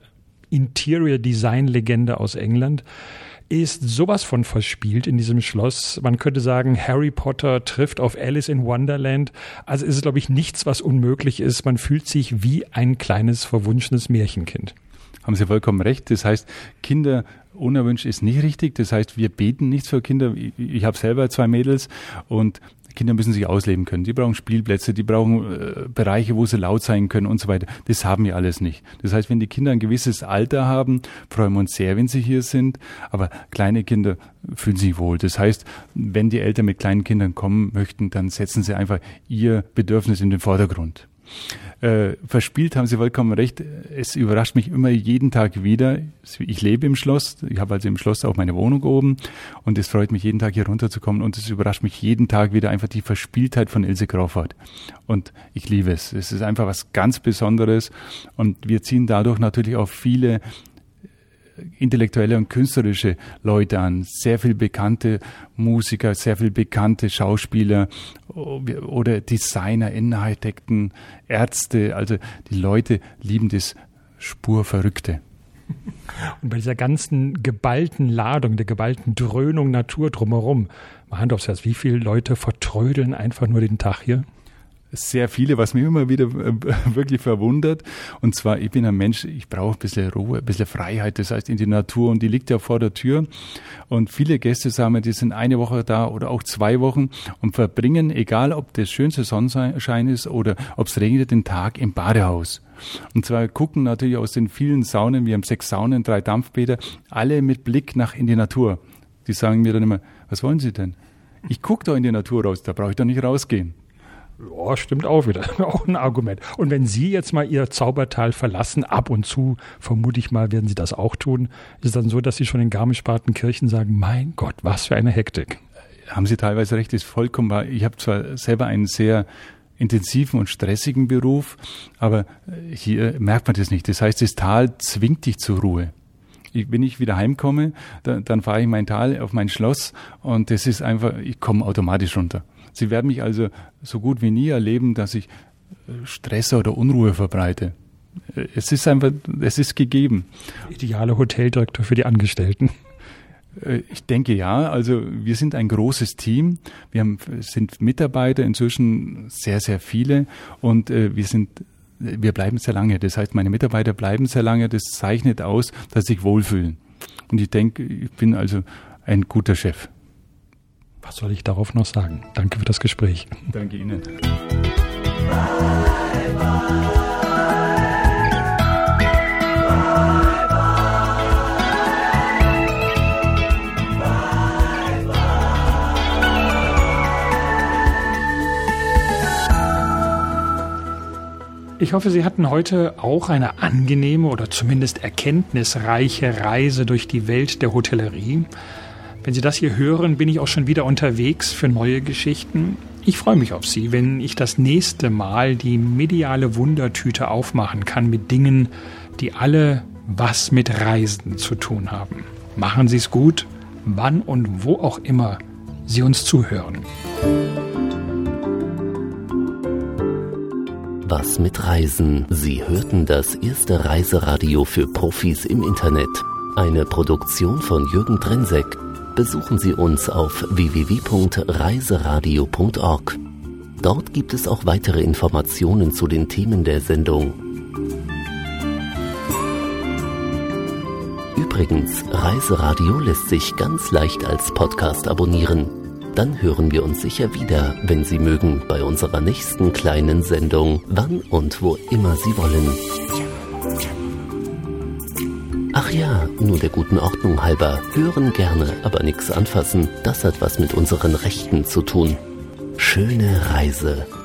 Interior-Design-Legende aus England, ist sowas von verspielt in diesem Schloss. Man könnte sagen, Harry Potter trifft auf Alice in Wonderland. Also ist es, glaube ich, nichts, was unmöglich ist. Man fühlt sich wie ein kleines, verwunschenes Märchenkind. Haben Sie vollkommen recht. Das heißt, Kinder unerwünscht ist nicht richtig. Das heißt, wir beten nichts für Kinder. Ich habe selber 2 Mädels und Kinder müssen sich ausleben können. Die brauchen Spielplätze, die brauchen Bereiche, wo sie laut sein können und so weiter. Das haben wir alles nicht. Das heißt, wenn die Kinder ein gewisses Alter haben, freuen wir uns sehr, wenn sie hier sind. Aber kleine Kinder fühlen sich wohl. Das heißt, wenn die Eltern mit kleinen Kindern kommen möchten, dann setzen sie einfach ihr Bedürfnis in den Vordergrund. Verspielt haben Sie vollkommen recht. Es überrascht mich immer jeden Tag wieder. Ich lebe im Schloss. Ich habe also im Schloss auch meine Wohnung oben. Und es freut mich jeden Tag hier runterzukommen. Und es überrascht mich jeden Tag wieder einfach die Verspieltheit von Ilse Crawford. Und ich liebe es. Es ist einfach was ganz Besonderes. Und wir ziehen dadurch natürlich auch viele intellektuelle und künstlerische Leute an, sehr viel bekannte Musiker, sehr viel bekannte Schauspieler oder Designer, Innenarchitekten, Ärzte, also die Leute lieben das Spurverrückte. Und bei dieser ganzen geballten Ladung, der geballten Dröhnung Natur drumherum, mal Hand aufs Herz, wie viele Leute vertrödeln einfach nur den Tag hier? Sehr viele, was mich immer wieder wirklich verwundert. Und zwar, ich bin ein Mensch, ich brauche ein bisschen Ruhe, ein bisschen Freiheit, das heißt in die Natur und die liegt ja vor der Tür. Und viele Gäste sagen mir, die sind eine Woche da oder auch 2 Wochen und verbringen, egal ob das schönste Sonnenschein ist oder ob es regnet, den Tag im Badehaus. Und zwar gucken natürlich aus den vielen Saunen, wir haben 6 Saunen, 3 Dampfbäder, alle mit Blick nach in die Natur. Die sagen mir dann immer, was wollen Sie denn? Ich gucke doch in die Natur raus, da brauche ich doch nicht rausgehen. Ja, stimmt auch wieder. Auch ein Argument. Und wenn Sie jetzt mal Ihr Zaubertal verlassen, ab und zu, vermute ich mal, werden Sie das auch tun, ist es dann so, dass Sie schon in Garmisch-Partenkirchen sagen, mein Gott, was für eine Hektik. Haben Sie teilweise recht, ist vollkommen wahr. Ich habe zwar selber einen sehr intensiven und stressigen Beruf, aber hier merkt man das nicht. Das heißt, das Tal zwingt dich zur Ruhe. Wenn ich wieder heimkomme, dann fahre ich mein Tal auf mein Schloss und das ist einfach, ich komme automatisch runter. Sie werden mich also so gut wie nie erleben, dass ich Stress oder Unruhe verbreite. Es ist einfach, es ist gegeben. Ideale Hoteldirektor für die Angestellten. Ich denke ja, also wir sind ein großes Team. Wir sind Mitarbeiter inzwischen sehr, sehr viele und wir sind wir bleiben sehr lange. Das heißt, meine Mitarbeiter bleiben sehr lange. Das zeichnet aus, dass sie sich wohlfühlen. Und ich denke, ich bin also ein guter Chef. Was soll ich darauf noch sagen? Danke für das Gespräch. Danke Ihnen. Ich hoffe, Sie hatten heute auch eine angenehme oder zumindest erkenntnisreiche Reise durch die Welt der Hotellerie. Wenn Sie das hier hören, bin ich auch schon wieder unterwegs für neue Geschichten. Ich freue mich auf Sie, wenn ich das nächste Mal die mediale Wundertüte aufmachen kann mit Dingen, die alle was mit Reisen zu tun haben. Machen Sie es gut, wann und wo auch immer Sie uns zuhören. Was mit Reisen? Sie hörten das erste Reiseradio für Profis im Internet. Eine Produktion von Jürgen Drenseck. Besuchen Sie uns auf www.reiseradio.org. Dort gibt es auch weitere Informationen zu den Themen der Sendung. Übrigens, Reiseradio lässt sich ganz leicht als Podcast abonnieren. Dann hören wir uns sicher wieder, wenn Sie mögen, bei unserer nächsten kleinen Sendung, wann und wo immer Sie wollen. Ach ja, nur der guten Ordnung halber, hören gerne, aber nichts anfassen, das hat was mit unseren Rechten zu tun. Schöne Reise.